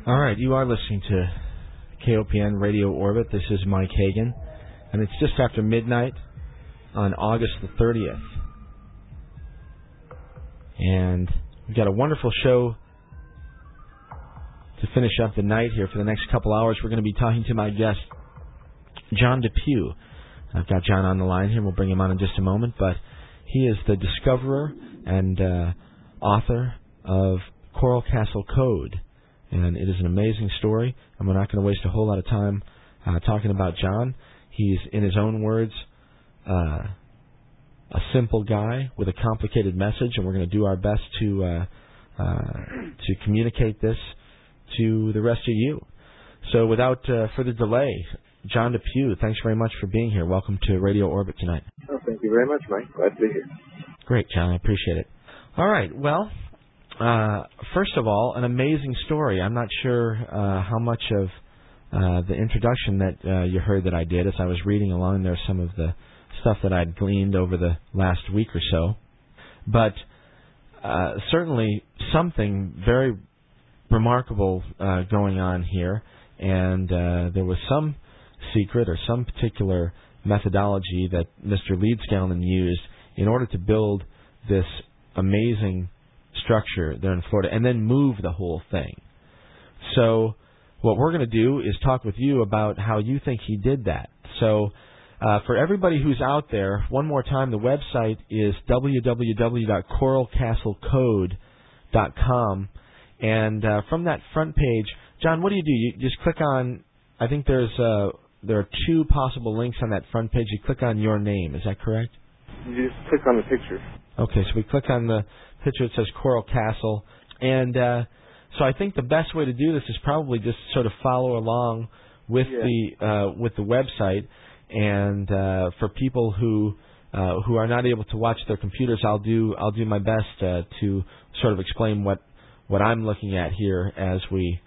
All right, you are listening to KOPN Radio Orbit. This is Mike Hagan, and it's just after midnight on August the 30th. And we've got a wonderful show to finish up the night here. For the next couple hours, we're going to be talking to my guest, John Depew. I've got John on the line here. We'll bring him on in just a moment, but he is the discoverer and author of Coral Castle Code. And it is an amazing story, and we're not going to waste a whole lot of time talking about John. He's, in his own words, a simple guy with a complicated message, and we're going to do our best to communicate this to the rest of you. So without further delay, John Depew, thanks very much for being here. Welcome to Radio Orbit tonight. Oh, thank you very much, Mike. Glad to be here. Great, John. I appreciate it. All right. Well, first of all, an amazing story. I'm not sure how much of the introduction that you heard that I did. As I was reading along there, some of the stuff that I'd gleaned over the last week or so. But certainly something very remarkable going on here. And there was some secret or some particular methodology that Mr. Leedskalnin used in order to build this amazing structure there in Florida and then move the whole thing. So what we're going to do is talk with you about how you think he did that. So for everybody who's out there, one more time, the website is www.coralcastlecode.com. And from that front page, John, what do? You just click on, I think there are two possible links on that front page. You click on your name. Is that correct? You just click on the picture. Okay, so we click on the picture that says Coral Castle. And so I think the best way to do this is probably just sort of follow along with the website. And for people who are not able to watch their computers, I'll do my best to sort of explain what I'm looking at here as we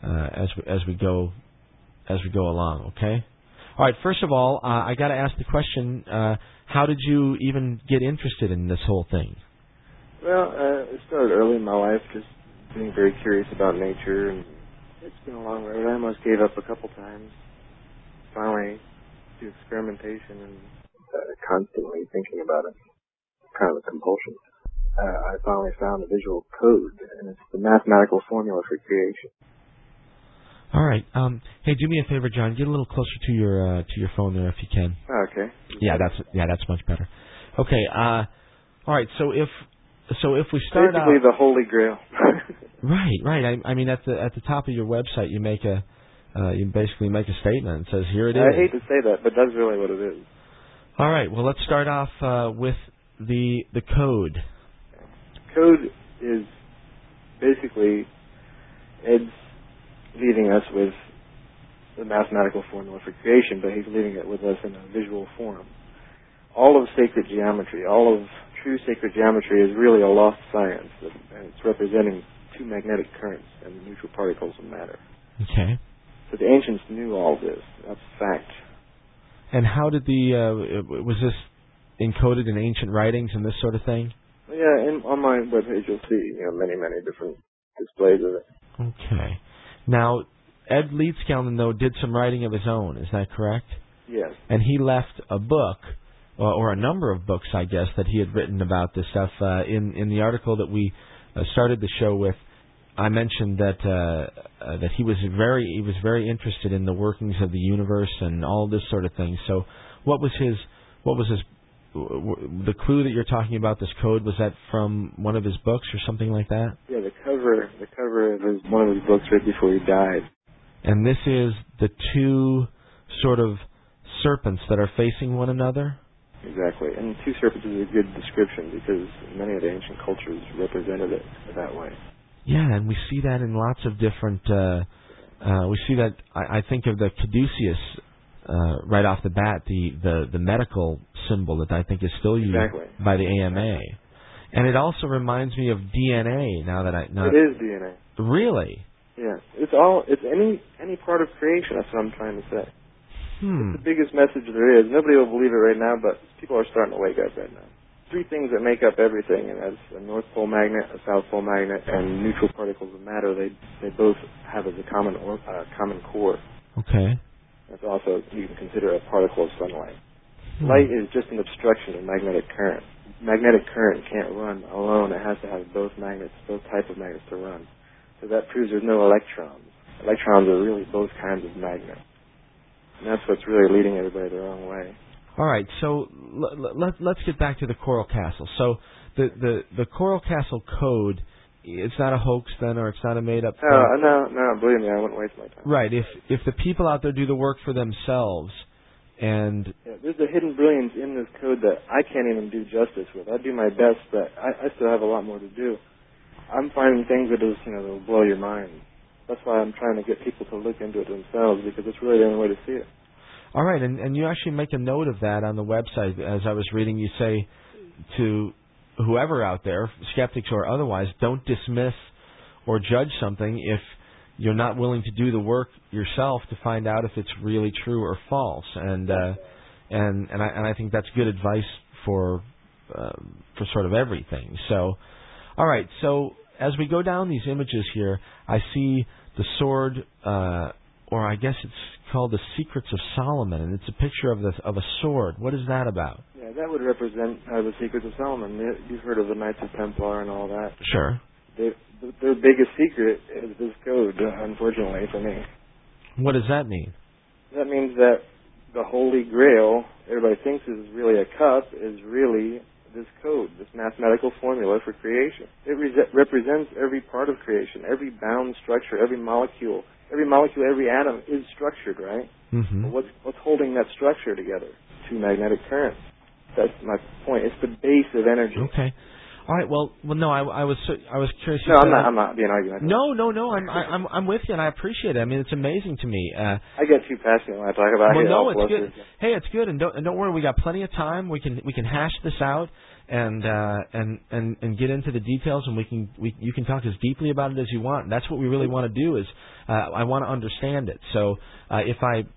go along. Okay. All right. First of all, I got to ask the question: how did you even get interested in this whole thing? Well, it started early in my life, just being very curious about nature, and it's been a long road. I almost gave up a couple times. Finally, through experimentation and constantly thinking about it, kind of a compulsion. I finally found a visual code, and it's the mathematical formula for creation. All right. Hey, do me a favor, John. Get a little closer to your phone there if you can. Okay. Yeah, that's much better. Okay. All right. So if we start basically out, the Holy Grail. Right. I mean, at the top of your website, you basically make a statement. It says, "Here it is." I hate to say that, but that's really what it is. All right. Well, let's start off with the code. Code is basically Ed's leaving us with the mathematical formula for creation, but he's leaving it with us in a visual form. All of sacred geometry, all of true sacred geometry is really a lost science, and it's representing two magnetic currents and neutral particles of matter. Okay. So the ancients knew all this. That's fact. And how did was this encoded in ancient writings and this sort of thing? Yeah, on my webpage you'll see many different displays of it. Okay. Now, Ed Leedskalnin, though, did some writing of his own. Is that correct? Yes. And he left a book, or a number of books, I guess, that he had written about this stuff. In the article that we started the show with, I mentioned that he was very interested in the workings of the universe and all this sort of thing. So, what was the clue that you're talking about? This code, was that from one of his books or something like that? Yeah, the cover of one of his books right before he died. And this is the two sort of serpents that are facing one another? Exactly. And two serpents is a good description because many of the ancient cultures represented it that way. Yeah, and we see that in lots of different... we see that, I think of the caduceus right off the bat, the medical symbol that I think is still used by the AMA. And it also reminds me of DNA now that It is DNA. Really? Yeah. It's any part of creation, that's what I'm trying to say. It's the biggest message there is. Nobody will believe it right now, but people are starting to wake up right now. three things that make up everything, and as a North Pole magnet, a South Pole magnet, and neutral particles of matter, they both have as a common core. Okay. That's also, you can consider a particle of sunlight. Light is just an obstruction of magnetic current. Magnetic current can't run alone. It has to have both magnets, both types of magnets to run. So that proves there's no electrons. Electrons are really both kinds of magnets. And that's what's really leading everybody the wrong way. All right, so let's get back to the Coral Castle. So the Coral Castle code, it's not a hoax then, or it's not a made-up thing? No, believe me, I wouldn't waste my time. Right, if the people out there do the work for themselves, and... Yeah, there's a hidden brilliance in this code that I can't even do justice with. I do my best, but I still have a lot more to do. I'm finding things that will blow your mind. That's why I'm trying to get people to look into it themselves, because it's really the only way to see it. All right, and you actually make a note of that on the website. As I was reading, you say to whoever out there, skeptics or otherwise, don't dismiss or judge something if you're not willing to do the work yourself to find out if it's really true or false. And I think that's good advice for sort of everything. So, all right. So as we go down these images here, I see the sword, or I guess it's called the Secrets of Solomon, and it's a picture of a sword. What is that about? Yeah, that would represent the Secrets of Solomon. You've heard of the Knights of Templar and all that. Sure. Their biggest secret is this code, unfortunately for me. What does that mean? That means that the Holy Grail, everybody thinks is really a cup, is really this code, this mathematical formula for creation. It represents every part of creation, every bound structure, every molecule, every atom is structured, right? Mm-hmm. But what's holding that structure together? Two magnetic currents. That's my point. It's the base of energy. Okay. All right. Well, no. I was curious. No, I'm not being argumentative. No. I'm with you, and I appreciate it. I mean, it's amazing to me. I get too passionate when I talk about it. Well, no, it's good. Hey, it's good, and don't worry. We got plenty of time. We can hash this out and get into the details, and you can talk as deeply about it as you want. And that's what we really want to do. Is I want to understand it. So if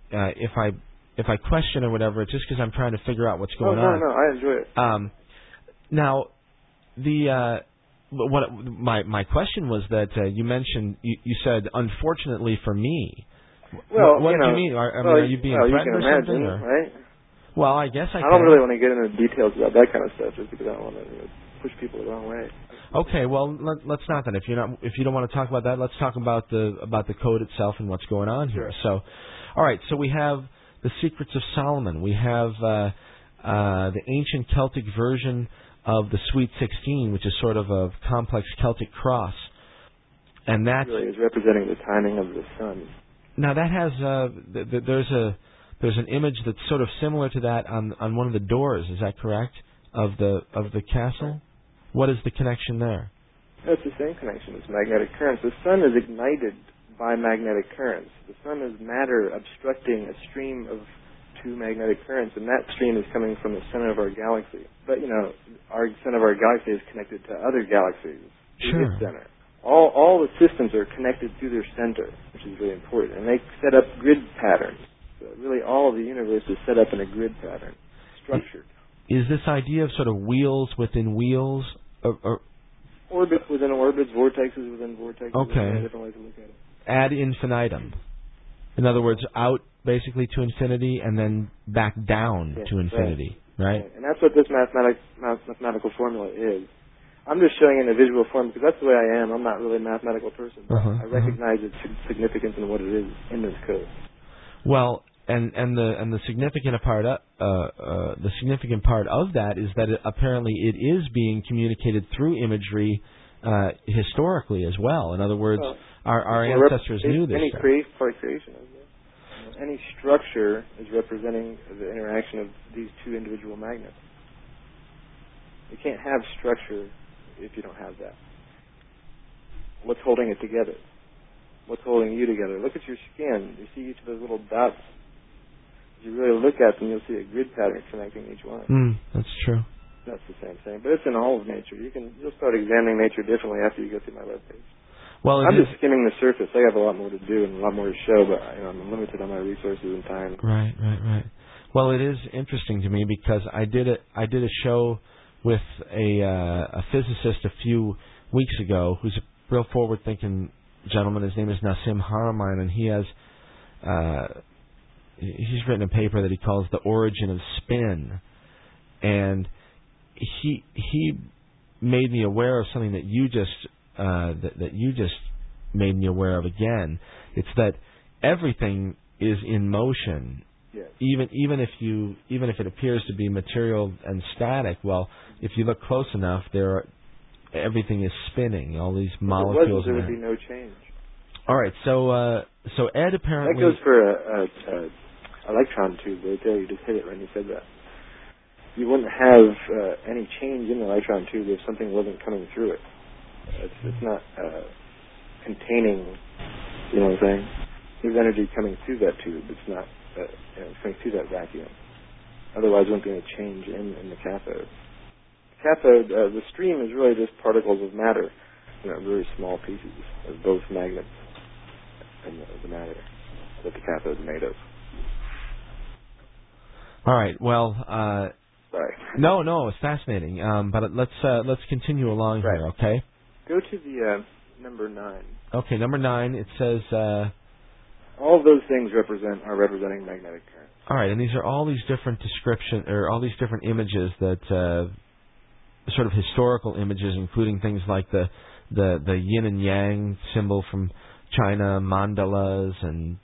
I question or whatever, it's just because I'm trying to figure out what's going on. No, I enjoy it. Now, my question was that you mentioned you said unfortunately for me. Well, what did you mean? Are you being threatened or something? Or? Right? Well, I guess I don't really want to get into details about that kind of stuff, just because I don't want to push people the wrong way. Okay, well let's not then. If you don't want to talk about that, let's talk about the code itself and what's going on here. So, all right. So we have the Secrets of Solomon. We have the ancient Celtic version of the Sweet 16, which is sort of a complex Celtic cross, and that really is representing the timing of the sun. Now that has there's an image that's sort of similar to that on one of the doors. Is that correct? Of the castle. What is the connection there? That's the same connection. It's magnetic currents. The sun is ignited by magnetic currents. The sun is matter obstructing a stream of two magnetic currents, and that stream is coming from the center of our galaxy. But our center of our galaxy is connected to other galaxies through its center. All the systems are connected through their center, which is really important, and they set up grid patterns. So really, all of the universe is set up in a grid pattern, structured. Is this idea of sort of wheels within wheels, or orbits within orbits, vortexes within vortexes? Okay. Different ways to look at it. Ad infinitum. In other words, out basically to infinity and then back down to infinity, right? And that's what this mathematical formula is. I'm just showing it in a visual form because that's the way I am. I'm not really a mathematical person, but I recognize its significance and what it is in this code. Well, and the significant part of that is that apparently it is being communicated through imagery historically as well. In other words, our ancestors knew this. Creation. Any structure is representing the interaction of these two individual magnets. You can't have structure if you don't have that. What's holding it together? What's holding you together? Look at your skin. You see each of those little dots. If you really look at them, you'll see a grid pattern connecting each one. That's true. That's the same thing. But it's in all of nature. You'll start examining nature differently after you go through my webpage. Well, I'm just skimming the surface. I have a lot more to do and a lot more to show, but I'm limited on my resources and time. Right. Well, it is interesting to me because I did a show with a physicist a few weeks ago who's a real forward-thinking gentleman. His name is Nassim Haramein, and he has he's written a paper that he calls The Origin of Spin, and he made me aware of something that you just that you just made me aware of again. It's that everything is in motion. Yes. Even if it appears to be material and static, well, if you look close enough, everything is spinning. All these molecules. If it wasn't, there would be no change. All right, so Ed apparently that goes for a electron tube right there. You just hit it when you said that. You wouldn't have any change in the electron tube if something wasn't coming through it. It's not containing. You know what I'm saying? There's energy coming through that tube. It's not coming through that vacuum. Otherwise, there wouldn't be any change in the cathode. The stream is really just particles of matter, really small pieces of both magnets and the matter that the cathode is made of. All right. Well, sorry. No, it's fascinating. But let's continue along here, okay? Go to the number 9. Okay, number 9. It says all of those things are representing magnetic current. All right, and these are all these different all these different images that sort of historical images, including things like the yin and yang symbol from China, mandalas, and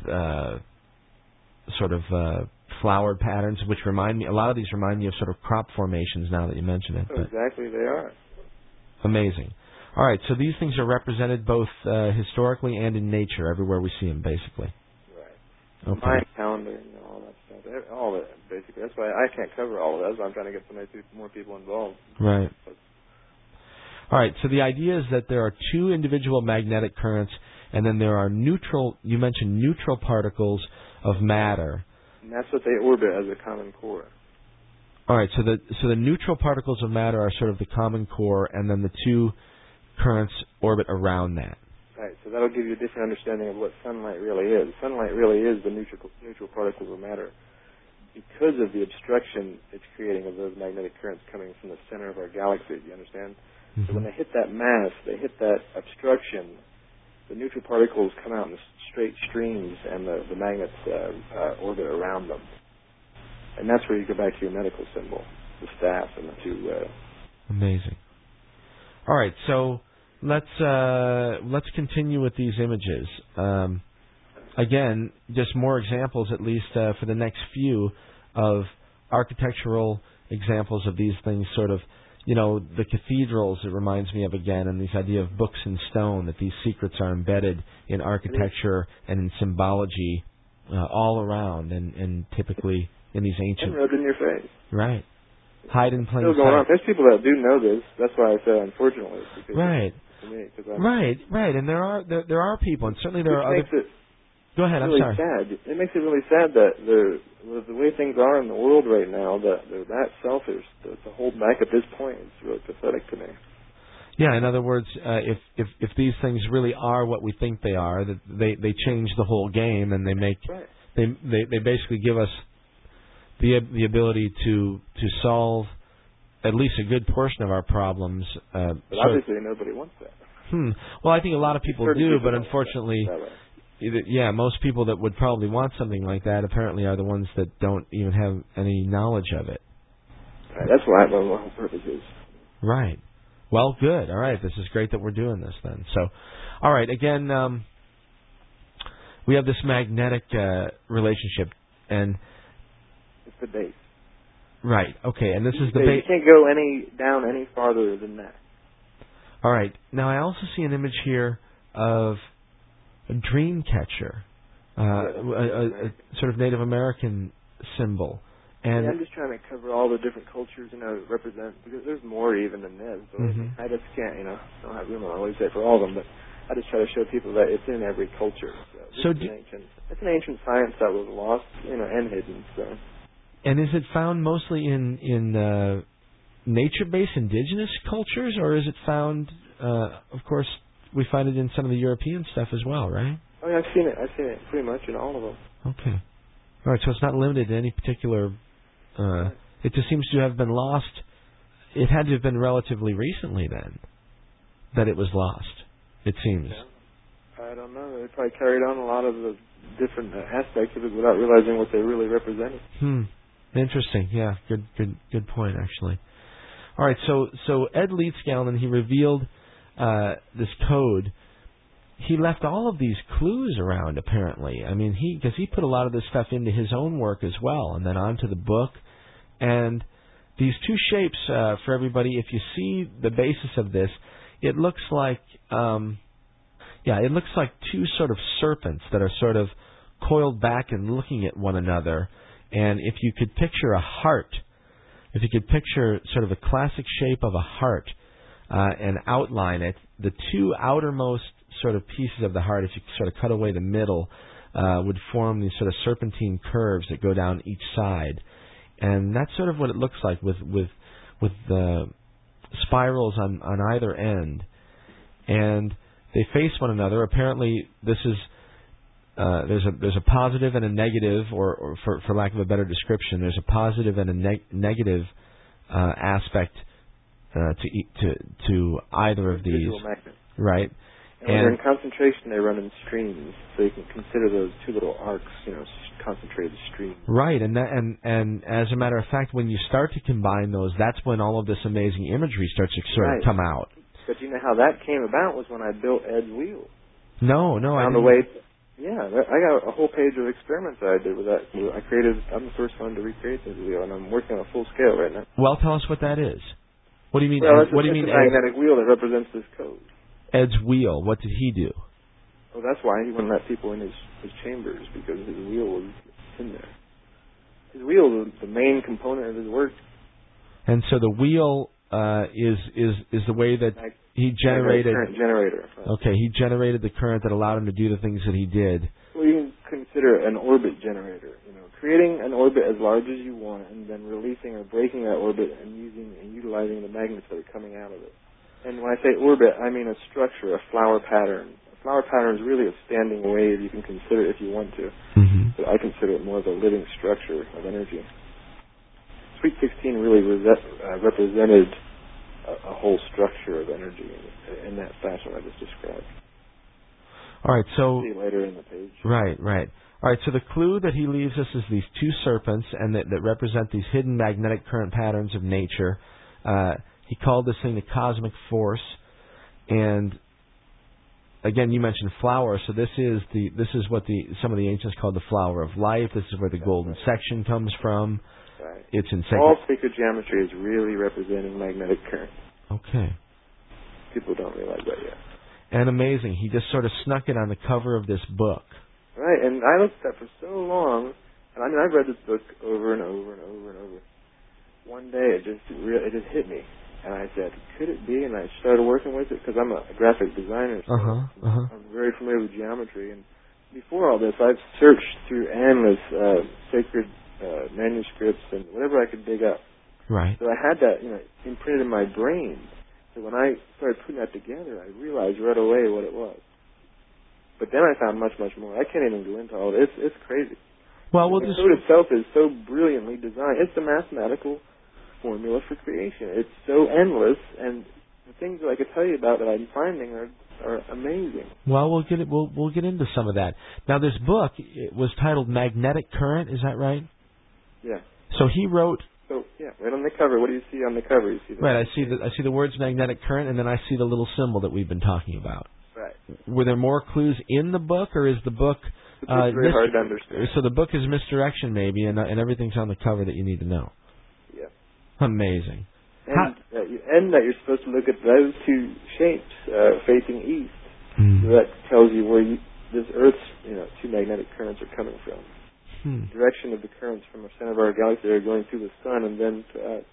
sort of flowered patterns, which a lot of these remind me of sort of crop formations now that you mention it. Oh, exactly, they are. Amazing. All right, so these things are represented both historically and in nature, everywhere we see them, basically. Right. Okay. My calendar, all that stuff, all of it, basically. That's why I can't cover all of that. That's why I'm trying to get more people involved. Right. All right, so the idea is that there are two individual magnetic currents, and then there are you mentioned neutral particles of matter. And that's what they orbit as a common core. All right, so the neutral particles of matter are sort of the common core, and then the two currents orbit around that. Right, so that'll give you a different understanding of what sunlight really is. Sunlight really is the neutral particles of matter because of the obstruction it's creating of those magnetic currents coming from the center of our galaxy. Do you understand? Mm-hmm. So when they hit that mass, they hit that obstruction, the neutral particles come out in straight streams, and the magnets orbit around them. And that's where you go back to your medical symbol, the staff and the two. Amazing. All right, so let's continue with these images. Again, just more examples, at least for the next few, of architectural examples of these things. Sort of, the cathedrals. It reminds me of again, and this idea of books in stone. That these secrets are embedded in architecture and in symbology all around, and typically in these ancient. Inroad in your face. Right. Hide in plain sight. Still going on. There's people that do know this. That's why I said unfortunately. Right. Right. And there are people, and certainly there are other. Go ahead. Really I'm sorry. Sad. It makes it really sad that with the way things are in the world right now, that they're that selfish to hold back at this point. It's really pathetic to me. Yeah. In other words, if these things really are what we think they are, that they change the whole game, and they make they basically give us the ability to solve at least a good portion of our problems. But obviously nobody wants that. Well, I think a lot of people do, but unfortunately, most people that would probably want something like that apparently are the ones that don't even have any knowledge of it. Right, that's what the whole purpose is. Right. Well, good. All right. This is great that we're doing this then. So, all right. Again, we have this magnetic relationship, and it's the base. Right. Okay. And this is the base. You can't go down any farther than that. All right. Now I also see an image here of a dream catcher, a sort of Native American symbol. And I'm just trying to cover all the different cultures, represent, because there's more even than this. But I just can't, don't have room on my website for all of them. But I just try to show people that it's in every culture. So it's an ancient science that was lost, and hidden. So. And is it found mostly in nature-based indigenous cultures, or is it found? Of course, we find it in some of the European stuff as well, right? Oh yeah, I've seen it pretty much in all of them. Okay. All right, so it's not limited to any particular. It just seems to have been lost it had to have been relatively recently then that it was lost, it seems. Yeah. I don't know. They probably carried on a lot of the different aspects of it without realizing what they really represented. Interesting. Yeah, good point, actually. All right, so Ed Leedskalnin, he revealed this code. He left all of these clues around, apparently. I mean, because he put a lot of this stuff into his own work as well, and then onto the book. And these two shapes, for everybody, if you see the basis of this, it looks like, it looks like two sort of serpents that are sort of coiled back and looking at one another. And if you could picture a heart, if you could picture sort of a classic shape of a heart and outline it, the two outermost sort of pieces of the heart, if you sort of cut away the middle, would form these sort of serpentine curves that go down each side. And that's sort of what it looks like with the spirals on either end. And they face one another. Apparently, this is there's a positive and a negative, or for lack of a better description, there's a positive and a negative aspect to either of these. Visual magnet. Right. And when they're in concentration, they run in streams, so you can consider those two little arcs, concentrated streams. Right, and as a matter of fact, when you start to combine those, that's when all of this amazing imagery starts to sort of come out. But you know how that came about was when I built Ed's wheel. No, I found didn't. a way. I got a whole page of experiments that I did with that. I'm the first one to recreate this wheel, and I'm working on a full scale right now. Well, tell us what that is. What do you mean? Well, what do you mean? It's a magnetic wheel that represents this code. Ed's wheel. What did he do? Well, that's why he wouldn't let people in his chambers, because his wheel was in there. His wheel was the main component of his work. And so the wheel is the way that he generated. Current generator. Right. Okay, he generated the current that allowed him to do the things that he did. Well, you can consider an orbit generator. Creating an orbit as large as you want, and then releasing or breaking that orbit and using and utilizing the magnets that are coming out of it. And when I say orbit, I mean a structure, a flower pattern. A flower pattern is really a standing wave. You can consider it if you want to. Mm-hmm. But I consider it more of a living structure of energy. Sweet 16 really represented a whole structure of energy in that fashion I just described. All right, so... See later in the page. Right. All right, so the clue that he leaves us is these two serpents and that represent these hidden magnetic current patterns of nature. He called this thing the cosmic force, and again, you mentioned flower. So this is what some of the ancients called the flower of life. This is where the golden section comes from. Right. It's in sacred. All sacred geometry is really representing magnetic current. Okay. People don't realize that yet. And amazing, he just sort of snuck it on the cover of this book. Right, and I looked at that for so long, and I've read this book over and over and over and over. One day, it just hit me. And I said, could it be? And I started working with it because I'm a graphic designer. So I'm very familiar with geometry. And before all this, I've searched through endless sacred manuscripts and whatever I could dig up. Right. So I had that, imprinted in my brain. So when I started putting that together, I realized right away what it was. But then I found much, much more. I can't even go into all it. It's crazy. Well, the code itself is so brilliantly designed. It's a mathematical formula for creation. It's so endless, and the things that I could tell you about that I'm finding are amazing. Well, we'll get into some of that. Now, this book was titled Magnetic Current. Is that right? Yeah. So he wrote. So right on the cover. What do you see on the cover? You see the right. I see the words magnetic current, and then I see the little symbol that we've been talking about. Right. Were there more clues in the book, or is the book? It's very hard to understand. So the book is misdirection, maybe, and everything's on the cover that you need to know. Yeah. Amazing. And that you're supposed to look at those two shapes facing east. So that tells you where this Earth's two magnetic currents are coming from. The direction of the currents from the center of our galaxy are going through the sun and then to us.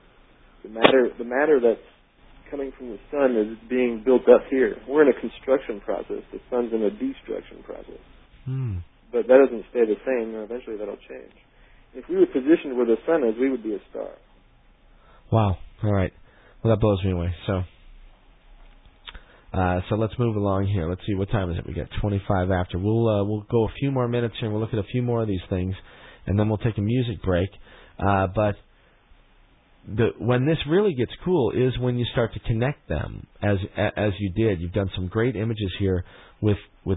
The matter that's coming from the sun is being built up here. We're in a construction process. The sun's in a destruction process. But that doesn't stay the same. Eventually that'll change. If we were positioned where the sun is, we would be a star. Wow. All right. Well, that blows me away. So let's move along here. Let's see. What time is it? We got 25 after. We'll go a few more minutes here, and we'll look at a few more of these things, and then we'll take a music break. But when this really gets cool is when you start to connect them, as you did. You've done some great images here with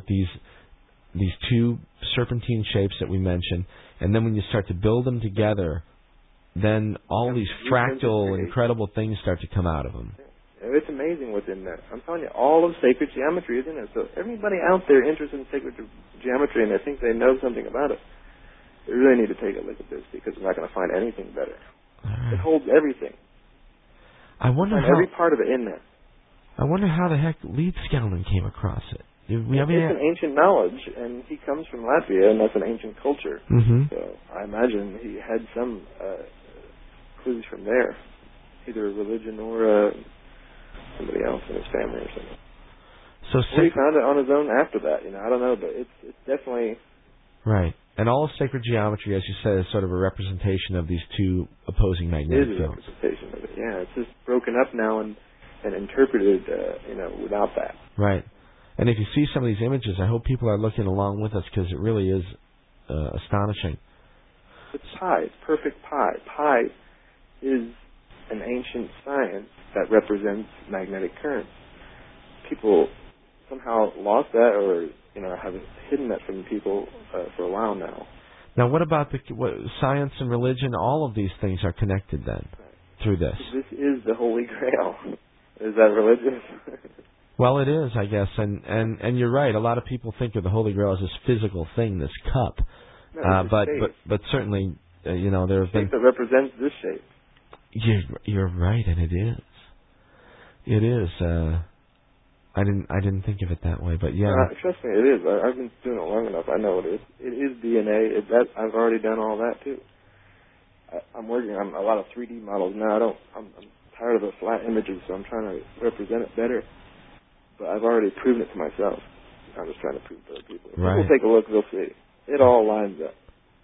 these two serpentine shapes that we mentioned, and then when you start to build them together, then all these fractal, incredible things start to come out of them. It's amazing what's in there. I'm telling you, all of sacred geometry is in there. So everybody out there interested in sacred geometry and they think they know something about it, they really need to take a look at this, because we're not going to find anything better. It holds everything. I wonder how every part of it in there. I wonder how the heck Leedskalnin came across it. It's an ancient knowledge, and he comes from Latvia, and that's an ancient culture. Mm-hmm. So I imagine he had some clues from there, either a religion or somebody else in his family or something. So he found it on his own after that. I don't know, but it's definitely right. And all of sacred geometry, as you said, is sort of a representation of these two opposing magnetic fields. It is a representation of it. Yeah, it's just broken up now and interpreted, without that. Right. And if you see some of these images, I hope people are looking along with us, because it really is astonishing. It's pi. It's perfect pi. Pi is an ancient science that represents magnetic currents. People somehow lost that, or have hidden that from people for a while now. Now, what about science and religion? All of these things are connected then through this. This is the Holy Grail. Is that religious? Well, it is, I guess, and you're right. A lot of people think of the Holy Grail as this physical thing, this cup. No, but certainly, there have been that represents this shape. You're right, and it is. It is. I didn't think of it that way, but yeah. Trust me, it is. I've been doing it long enough. I know it is. It is DNA. I've already done all that too. I'm working on a lot of 3D models now. I'm tired of the flat images, so I'm trying to represent it better. But I've already proven it to myself. I'm just trying to prove it to other people. If people take a look, they'll see. It all lines up.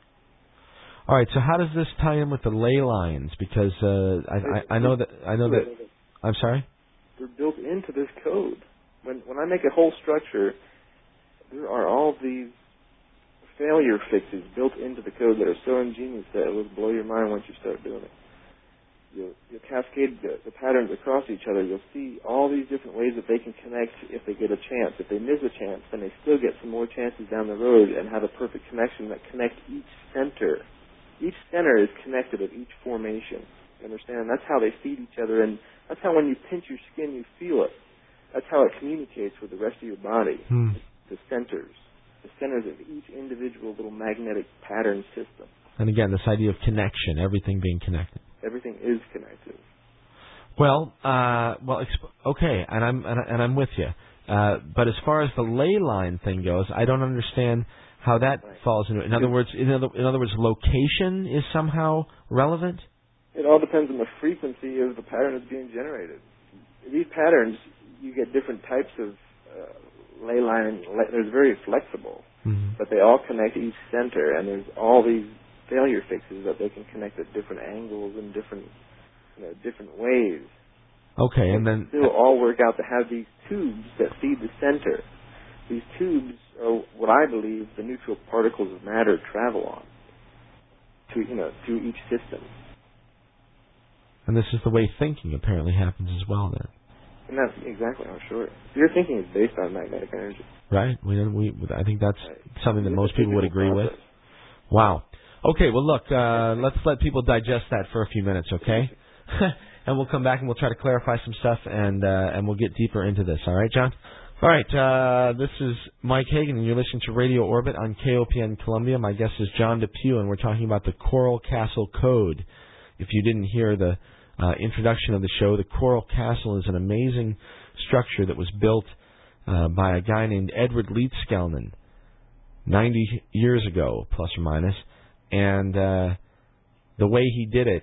All right. So how does this tie in with the ley lines? Because I know that. I'm sorry. They're built into this code. When I make a whole structure, there are all these failure fixes built into the code that are so ingenious that it will blow your mind once you start doing it. You'll cascade the patterns across each other. You'll see all these different ways that they can connect if they get a chance. If they miss a chance, then they still get some more chances down the road and have a perfect connection that connects each center. Each center is connected at each formation. You understand? That's how they feed each other, and that's how when you pinch your skin, you feel it. That's how it communicates with the rest of your body. The centers of each individual little magnetic pattern system. And again, this idea of connection, everything being connected. Everything is connected. Well, okay, and I'm with you. But as far as the ley line thing goes, I don't understand how that falls into it. In other words, location is somehow relevant. It all depends on the frequency of the pattern that's being generated. These patterns, you get different types of ley line. They're very flexible, but they all connect each center, and there's all these failure fixes that they can connect at different angles and different ways. Okay, and then still all work out to have these tubes that feed the center. These tubes are what I believe the neutral particles of matter travel on to each system. And this is the way thinking apparently happens as well, then. And that's exactly, I'm sure. Your thinking is based on magnetic energy. Right. I think that's something that most people would agree with. Wow. Okay, well, look, let's let people digest that for a few minutes, okay? And we'll come back and we'll try to clarify some stuff, and we'll get deeper into this. All right, John? All right, this is Mike Hagan, and you're listening to Radio Orbit on KOPN Columbia. My guest is John DePue, and we're talking about the Coral Castle Code. If you didn't hear the introduction of the show, the Coral Castle is an amazing structure that was built by a guy named Edward Leedskalnin 90 years ago, plus or minus, and the way he did it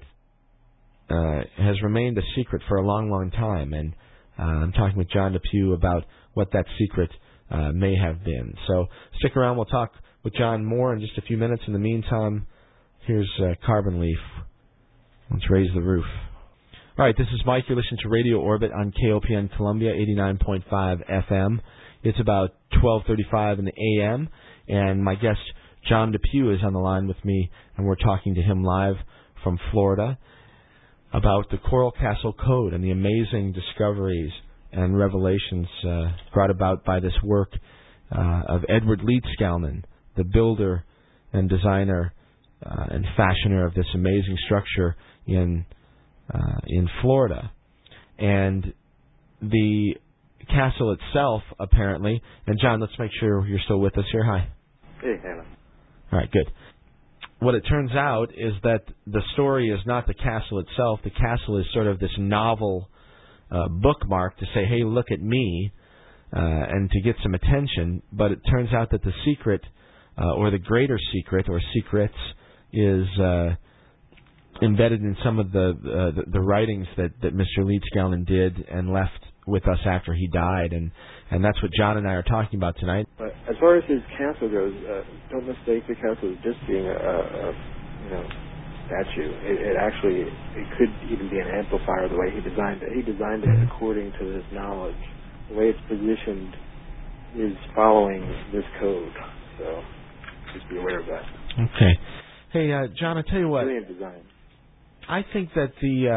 has remained a secret for a long, long time, and I'm talking with John DePue about what that secret may have been. So stick around, we'll talk with John more in just a few minutes. In the meantime, here's Carbon Leaf. Let's raise the roof. All right, this is Mike. You're listening to Radio Orbit on KOPN Columbia, 89.5 FM. It's about 12:35 in the a.m., and my guest, John DePue, is on the line with me, and we're talking to him live from Florida. about the Coral Castle Code and the amazing discoveries and revelations brought about by this work of Edward Leedskalnin, the builder and designer and fashioner of this amazing structure in Florida. And the castle itself, apparently, and John, let's make sure you're still with us here. Hi. Hey, Hannah. All right, good. What it turns out is that the story is not the castle itself. The castle is sort of this novel bookmark to say, hey, look at me, and to get some attention. But it turns out that the secret, or the greater secret, or secrets, is embedded in some of the writings that Mr. Leedskalnin did and left with us after he died, and that's what John and I are talking about tonight. But as far as his castle goes, don't mistake the castle as just being a statue. It could even be an amplifier the way he designed it. He designed it according to his knowledge. The way it's positioned is following this code, so just be aware of that. Okay. Hey, John, I tell you what. Brilliant design. I think that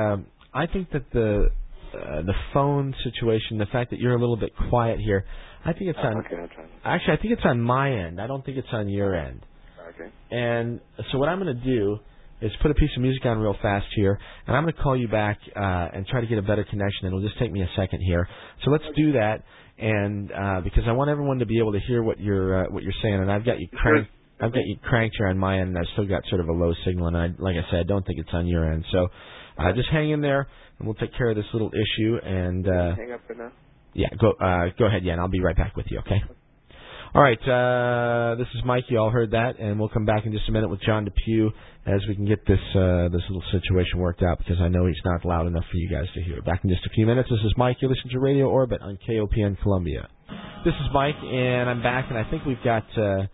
the phone situation, the fact that you're a little bit quiet here, I think it's on. Okay, I'll try. Actually, I think it's on my end. I don't think it's on your end. Okay. And so what I'm going to do is put a piece of music on real fast here, and I'm going to call you back and try to get a better connection. It'll just take me a second here. So let's do that, and because I want everyone to be able to hear what you're saying, and I've got you cranked. I've got you cranked here on my end, and I've still got sort of a low signal, and like I said, I don't think it's on your end. So just hang in there, and we'll take care of this little issue. And hang up for now? Yeah, go ahead, and I'll be right back with you, okay? All right, this is Mike. You all heard that, and we'll come back in just a minute with John Depew as we can get this little situation worked out, because I know he's not loud enough for you guys to hear. Back in just a few minutes. This is Mike. You're listening to Radio Orbit on KOPN Columbia. This is Mike, and I'm back, and I think we've got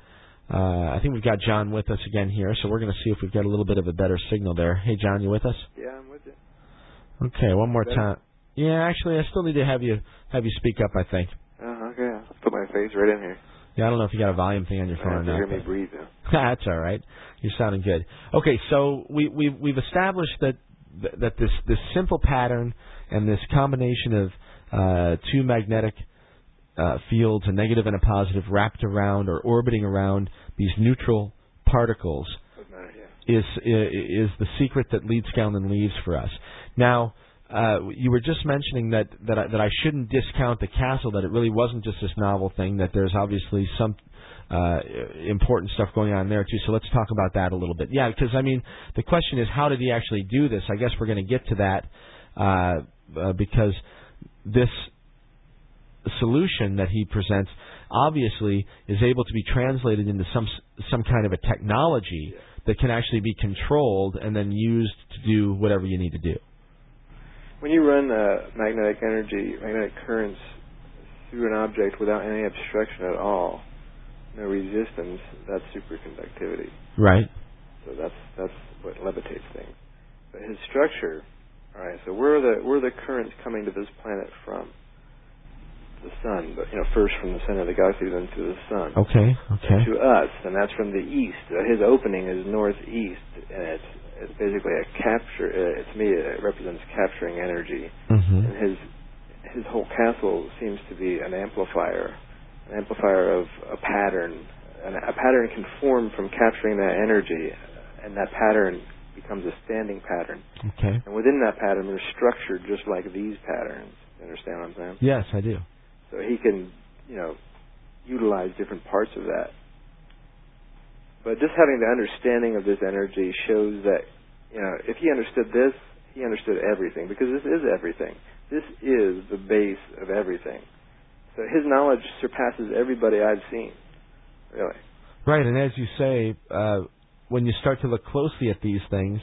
John with us again here, so we're going to see if we've got a little bit of a better signal there. Hey, John, you with us? Yeah, I'm with you. Okay, one more time. Yeah, actually, I still need to have you speak up, I think. Okay, I'll put my face right in here. Yeah, I don't know if you got a volume thing on your phone or not. You hear me breathe now. That's all right. You're sounding good. Okay, so we've established that this simple pattern and this combination of two magnetic fields, a negative and a positive, wrapped around or orbiting around these neutral particles is the secret that Leedskalnin leaves for us. Now, you were just mentioning that I shouldn't discount the castle, that it really wasn't just this novel thing, that there's obviously some important stuff going on there too. So let's talk about that a little bit. Yeah, because I mean, the question is, how did he actually do this? I guess we're going to get to that because this solution that he presents obviously is able to be translated into some kind of a technology that can actually be controlled and then used to do whatever you need to do. When you run magnetic currents through an object without any obstruction at all, no resistance, that's superconductivity. Right. So that's what levitates things. But his structure, all right. So where are the currents coming to this planet from? The sun, but first from the center of the galaxy, then to the sun. Okay. To us, and that's from the east. His opening is northeast, and it's basically a capture. To me, it represents capturing energy. Mm-hmm. And his whole castle seems to be an amplifier of a pattern. And a pattern can form from capturing that energy, and that pattern becomes a standing pattern. Okay. And within that pattern, they're structured just like these patterns. You understand what I'm saying? Yes, I do. So he can, utilize different parts of that. But just having the understanding of this energy shows that, if he understood this, he understood everything, because this is everything. This is the base of everything. So his knowledge surpasses everybody I've seen, really. Right, and as you say, when you start to look closely at these things...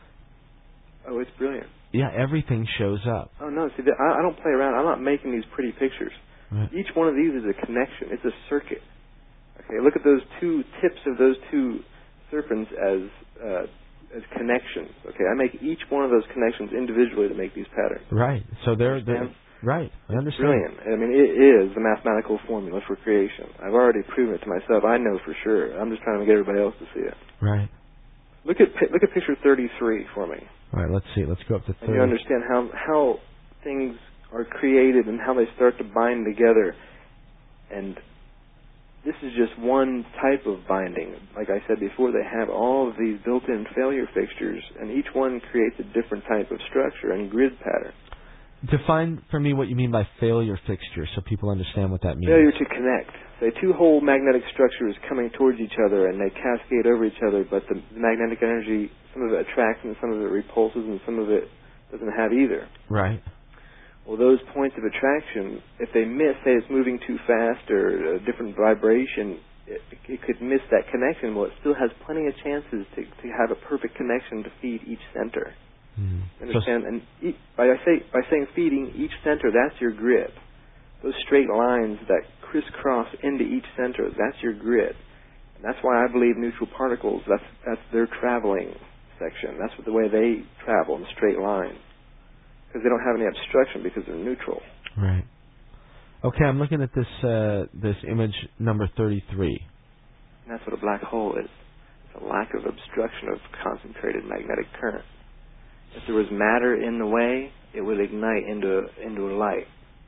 Oh, it's brilliant. Yeah, everything shows up. Oh, no, see, I don't play around. I'm not making these pretty pictures. Right. Each one of these is a connection. It's a circuit. Okay, look at those two tips of those two serpents as connections. Okay, I make each one of those connections individually to make these patterns. Right. So they're right. I understand. Brilliant. I mean, it is the mathematical formula for creation. I've already proven it to myself. I know for sure. I'm just trying to get everybody else to see it. Right. Look at picture 33 for me. All right, let's see. Let's go up to 30. And you understand how things are created and how they start to bind together. And this is just one type of binding. Like I said before, they have all of these built-in failure fixtures, and each one creates a different type of structure and grid pattern. Define for me what you mean by failure fixture so people understand what that means. Failure to connect. Say two whole magnetic structures coming towards each other, and they cascade over each other, but the magnetic energy, some of it attracts and some of it repulses and some of it doesn't have either. Right. Well, those points of attraction, if they miss, say it's moving too fast or a different vibration, it could miss that connection. Well, it still has plenty of chances to have a perfect connection to feed each center. Understand? And by saying feeding each center, that's your grid. Those straight lines that crisscross into each center, that's your grid. And that's why I believe neutral particles, that's their traveling section. That's the way they travel, in straight lines. Because they don't have any obstruction because they're neutral. Right. Okay, I'm looking at this image number 33. And that's what a black hole is. It's a lack of obstruction of concentrated magnetic current. If there was matter in the way, it would ignite into a light.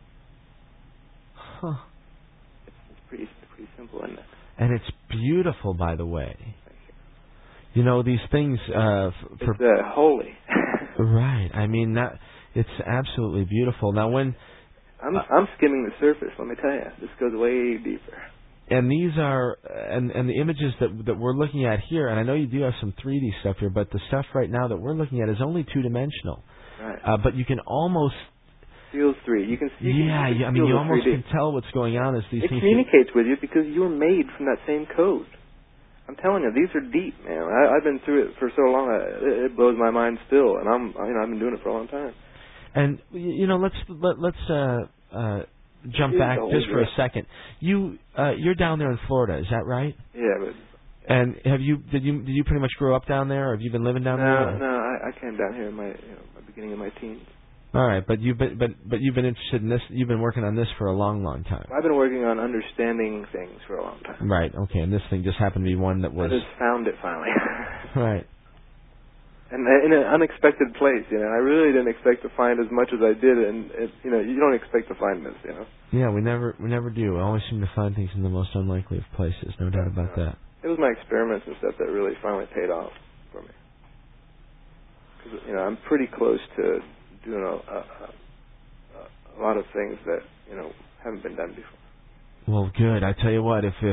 Huh. It's pretty simple, isn't it? And it's beautiful, by the way. You know, these things... it's holy. Right. I mean, it's absolutely beautiful. Now, when... I'm skimming the surface, let me tell you. This goes way deeper. And these are, and the images that we're looking at here, and I know you do have some 3D stuff here, but the stuff right now that we're looking at is only two-dimensional. Right. But you can almost... Feels 3D. You can see... I mean, you almost 3D. can tell what's going on as these things... It communicates with you because you were made from that same code. I'm telling you, these are deep, man. I've been through it for so long, it blows my mind still, and I've been doing it for a long time. And let's jump back just for a second. You're down there in Florida, is that right? Yeah, but. And did you pretty much grow up down there, or have you been living down there? No, I came down here in my beginning of my teens. All right, but you've been interested in this. You've been working on this for a long, long time. I've been working on understanding things for a long time. Right. Okay, and this thing just happened to be one that was. I just found it finally. Right. And in an unexpected place, I really didn't expect to find as much as I did, and you don't expect to find this, Yeah, we never do. We always seem to find things in the most unlikely of places. No doubt about that. It was my experiments and stuff that really finally paid off for me. Because I'm pretty close to doing a lot of things that haven't been done before. Well, good. I tell you what, if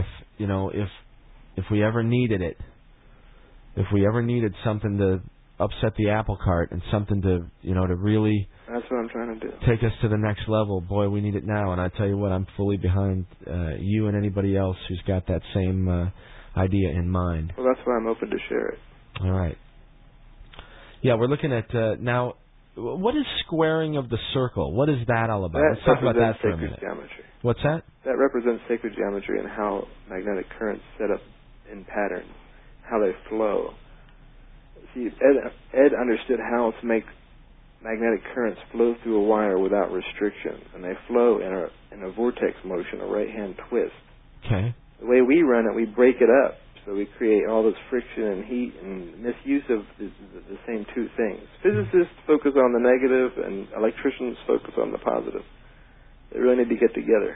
we ever needed it, if we ever needed something to upset the apple cart and something to to really that's what I'm trying to do. Take us to the next level, boy, we need it now. And I tell you what, I'm fully behind you and anybody else who's got that same idea in mind. Well, that's why I'm open to share it. All right. Yeah, we're looking at now. What is squaring of the circle? What is that all about? Let's talk about that for a minute. Geometry. What's that? That represents sacred geometry and how magnetic currents set up in patterns, how they flow. See, Ed understood how to make magnetic currents flow through a wire without restriction, and they flow in a vortex motion, a right-hand twist. Okay. The way we run it, we break it up, so we create all this friction and heat and misuse of the same two things. Physicists focus on the negative, and electricians focus on the positive. They really need to get together.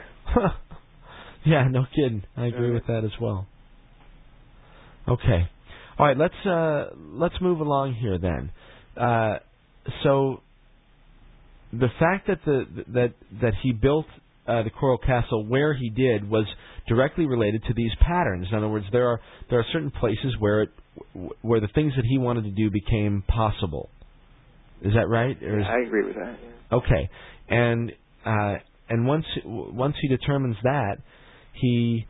Yeah, no kidding. I agree with that as well. Okay. All right, let's move along here then. So the fact that he built the Coral Castle where he did was directly related to these patterns. In other words, there are certain places where the things that he wanted to do became possible. Is that right? Yeah, I agree with that. Yeah. Okay, and once he determines that, he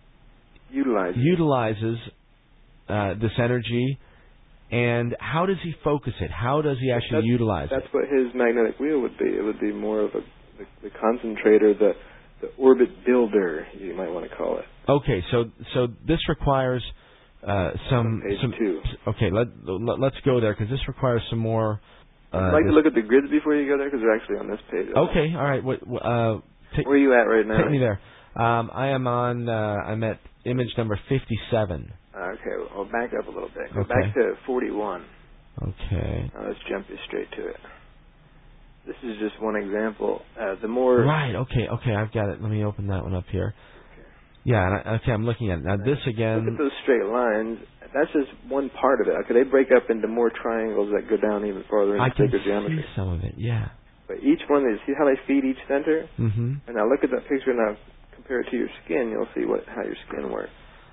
utilizes this energy. And how does he focus it? How does he actually utilize it? That's what his magnetic wheel would be. It would be more of the concentrator, the orbit builder, you might want to call it. Okay, so this requires some page 2. Okay, let's go there because this requires some more. I'd like to look at the grids before you go there because they're actually on this page. Okay, all right. Where are you at right now? Take me there. I am on. I'm at image number 57. Okay, I'll back up a little bit. Go back to 41. Okay. Now let's jump straight to it. This is just one example. The more... Right, okay, I've got it. Let me open that one up here. Okay. Yeah, I'm looking at it. Now this again... Look at those straight lines. That's just one part of it. Okay, they break up into more triangles that go down even farther into bigger geometry. I can see some of it, yeah. But each one, see how they feed each center? Mm-hmm. And now look at that picture now. Compare it to your skin. You'll see how your skin works.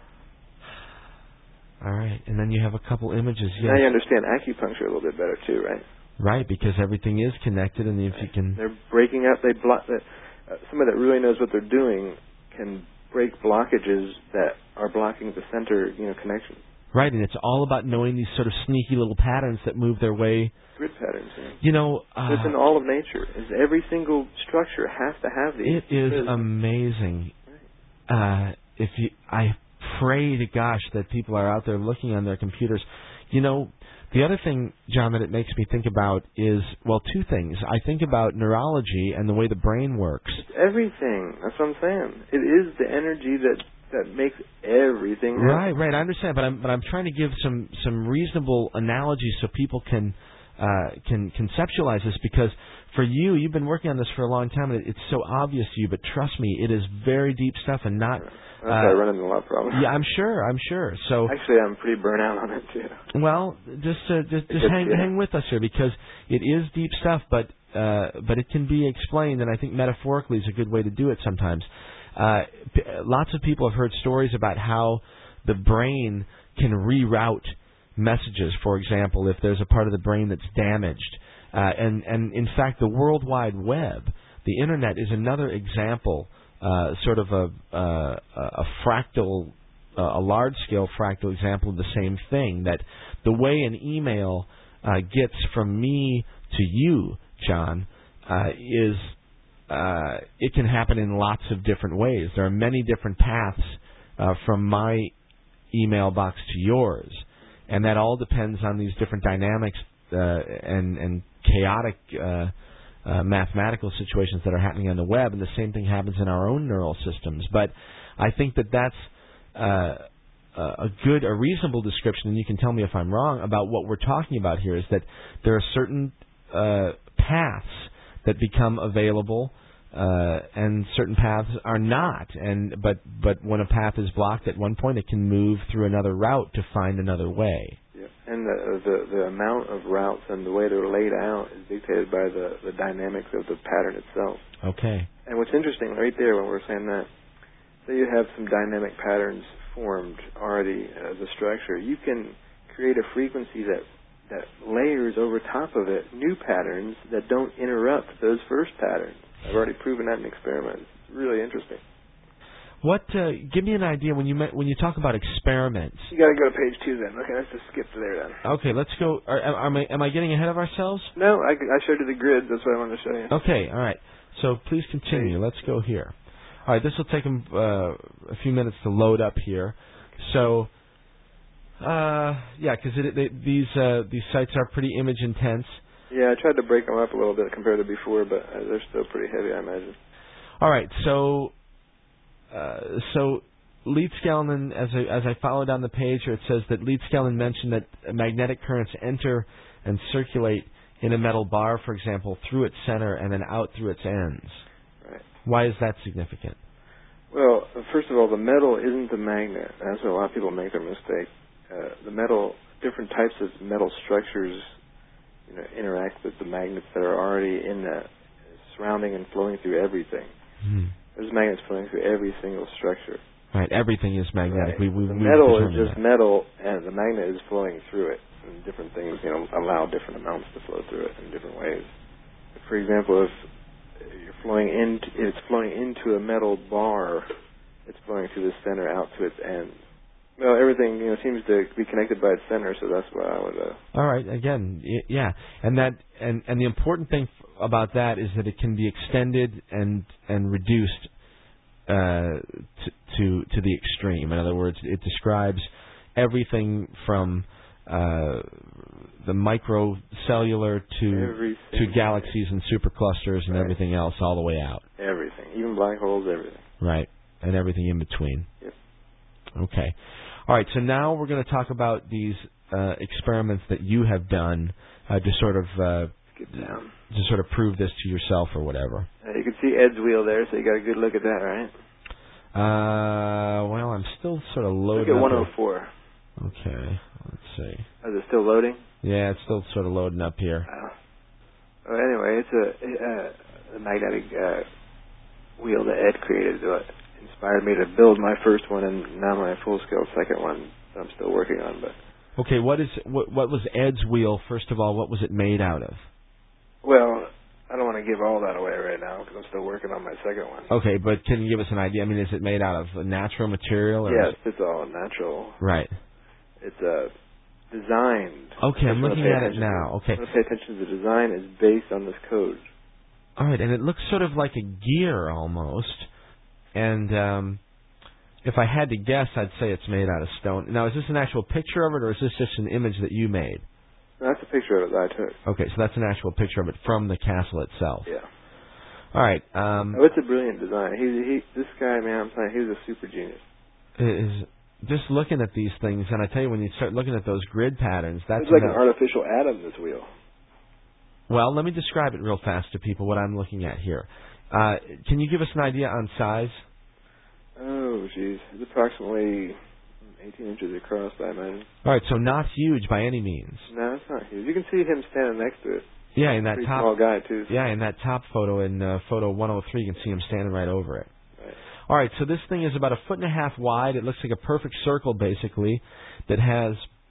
All right, and then you have a couple images. Yes. Now you understand acupuncture a little bit better too, right? Right, because everything is connected, and if you can... They're breaking up. They block. Somebody that really knows what they're doing can break blockages that are blocking the center, connection. Right, and it's all about knowing these sort of sneaky little patterns that move their way. Grid patterns. Yeah. It's in all of nature. Every single structure has to have these. It is amazing. I pray to gosh that people are out there looking on their computers. The other thing, John, that it makes me think about is, well, two things. I think about neurology and the way the brain works. It's everything. That's what I'm saying. It is the energy that makes everything happen. Right. I understand, but I'm trying to give some reasonable analogies so people can conceptualize this, because for you've been working on this for a long time, and it's so obvious to you, but trust me, it is very deep stuff and not... That's why I run into a lot of problems. Yeah, I'm sure. So actually, I'm pretty burnt out on it too. Well, just hang with us here, because it is deep stuff, but it can be explained, and I think metaphorically is a good way to do it sometimes. Lots of people have heard stories about how the brain can reroute messages. For example, if there's a part of the brain that's damaged, and in fact, the World Wide Web, the Internet, is another example. Sort of a fractal, a large-scale fractal example of the same thing, that the way an email gets from me to you, John, is it can happen in lots of different ways. There are many different paths from my email box to yours, and that all depends on these different dynamics and chaotic mathematical situations that are happening on the web, and the same thing happens in our own neural systems. But I think that that's a reasonable description, and you can tell me if I'm wrong, about what we're talking about here, is that there are certain paths that become available, and certain paths are not. But when a path is blocked at one point, it can move through another route to find another way. And the amount of routes and the way they're laid out is dictated by the dynamics of the pattern itself. Okay. And what's interesting right there when we're saying that, say you have some dynamic patterns formed already as a structure, you can create a frequency that layers over top of it new patterns that don't interrupt those first patterns. I've already proven that in experiments. It's really interesting. What? Give me an idea when you talk about experiments. You got to go to page 2 then. Okay, let's just skip to there then. Okay, let's go. Am I getting ahead of ourselves? No, I showed you the grid. That's what I wanted to show you. Okay, all right. So please continue. Let's go here. All right, this will take a few minutes to load up here. So, because these sites are pretty image intense. Yeah, I tried to break them up a little bit compared to before, but they're still pretty heavy, I imagine. All right, so Leedskalnin, as I follow down the page here, it says that Leedskalnin mentioned that magnetic currents enter and circulate in a metal bar, for example, through its center and then out through its ends. Right. Why is that significant? Well, first of all, the metal isn't the magnet. That's where a lot of people make their mistake. The metal, different types of metal structures, interact with the magnets that are already in that, surrounding and flowing through everything. Hmm. There's magnets flowing through every single structure. Right, everything is magnetic. Right. The metal is just metal, and the magnet is flowing through it. And different things, allow different amounts to flow through it in different ways. For example, if it's flowing into a metal bar, it's flowing through the center out to its end. Well, everything seems to be connected by its center, so that's why I would. All right. Again, yeah, and the important thing about that is that it can be extended and reduced to the extreme. In other words, it describes everything from the microcellular to galaxies and superclusters and everything else, all the way out. Everything, even black holes, everything. Right, and everything in between. Yep. Okay. All right, so now we're going to talk about these experiments that you have done to sort of Get down. to sort of prove this to yourself or whatever. You can see Ed's wheel there, so you got a good look at that, right? Well, I'm still sort of loading. Look at 104. Okay, let's see. Is it still loading? Yeah, it's still sort of loading up here. Well, anyway, it's a magnetic wheel that Ed created that inspired me to build my first one and now my full-scale second one that I'm still working on. But okay, what was Ed's wheel? First of all, what was it made out of? Well, I don't want to give all that away right now because I'm still working on my second one. Okay, but can you give us an idea? I mean, is it made out of natural material? Or Yes, it's all natural. Right. It's designed. Okay, I'm looking at it now. Okay. I'm going to pay attention to the design is based on this code. All right, and it looks sort of like a gear almost. And if I had to guess, I'd say it's made out of stone. Now, is this an actual picture of it, or is this just an image that you made? That's a picture of it that I took. Okay, so that's an actual picture of it from the castle itself. Yeah. All right. It's a brilliant design. This guy, man, I'm telling you, he was a super genius. Is just looking at these things, and I tell you, when you start looking at those grid patterns, that's it's like an artificial atom, this wheel. Well, let me describe it real fast to people, what I'm looking at here. Can you give us an idea on size? Oh, geez. It's approximately 18 inches across, I imagine. All right, so not huge by any means. No, it's not huge. You can see him standing next to it. Yeah, in that Pretty top small guy, too. Yeah, in that top photo, in photo 103, you can see him standing right over it. Right. All right, so this thing is about 1.5 feet wide. It looks like a perfect circle, basically, that has,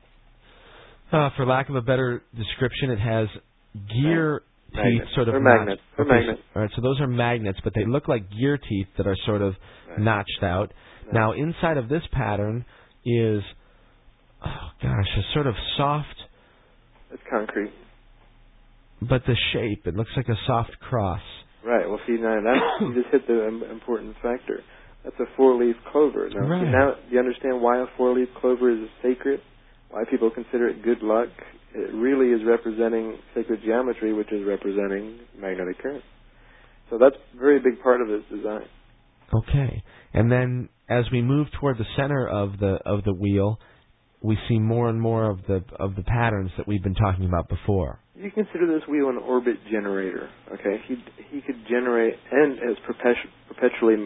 for lack of a better description, it has gear teeth sort of They're notched. magnets. They're magnets. All right, so those are magnets, but they look like gear teeth that are sort of notched out. Right. Now, inside of this pattern is, oh gosh, a sort of soft. It's concrete. But the shape, it looks like a soft cross. Right. Well, see, now you just hit the important factor. That's a four-leaf clover. Now, right. Now, do you understand why a four-leaf clover is sacred? Why people consider it good luck? It really is representing sacred geometry, which is representing magnetic current. So that's a very big part of its design. Okay. And then as we move toward the center of the wheel, we see more and more of the patterns that we've been talking about before. You consider this wheel an orbit generator. Okay, he could generate, and as perpetual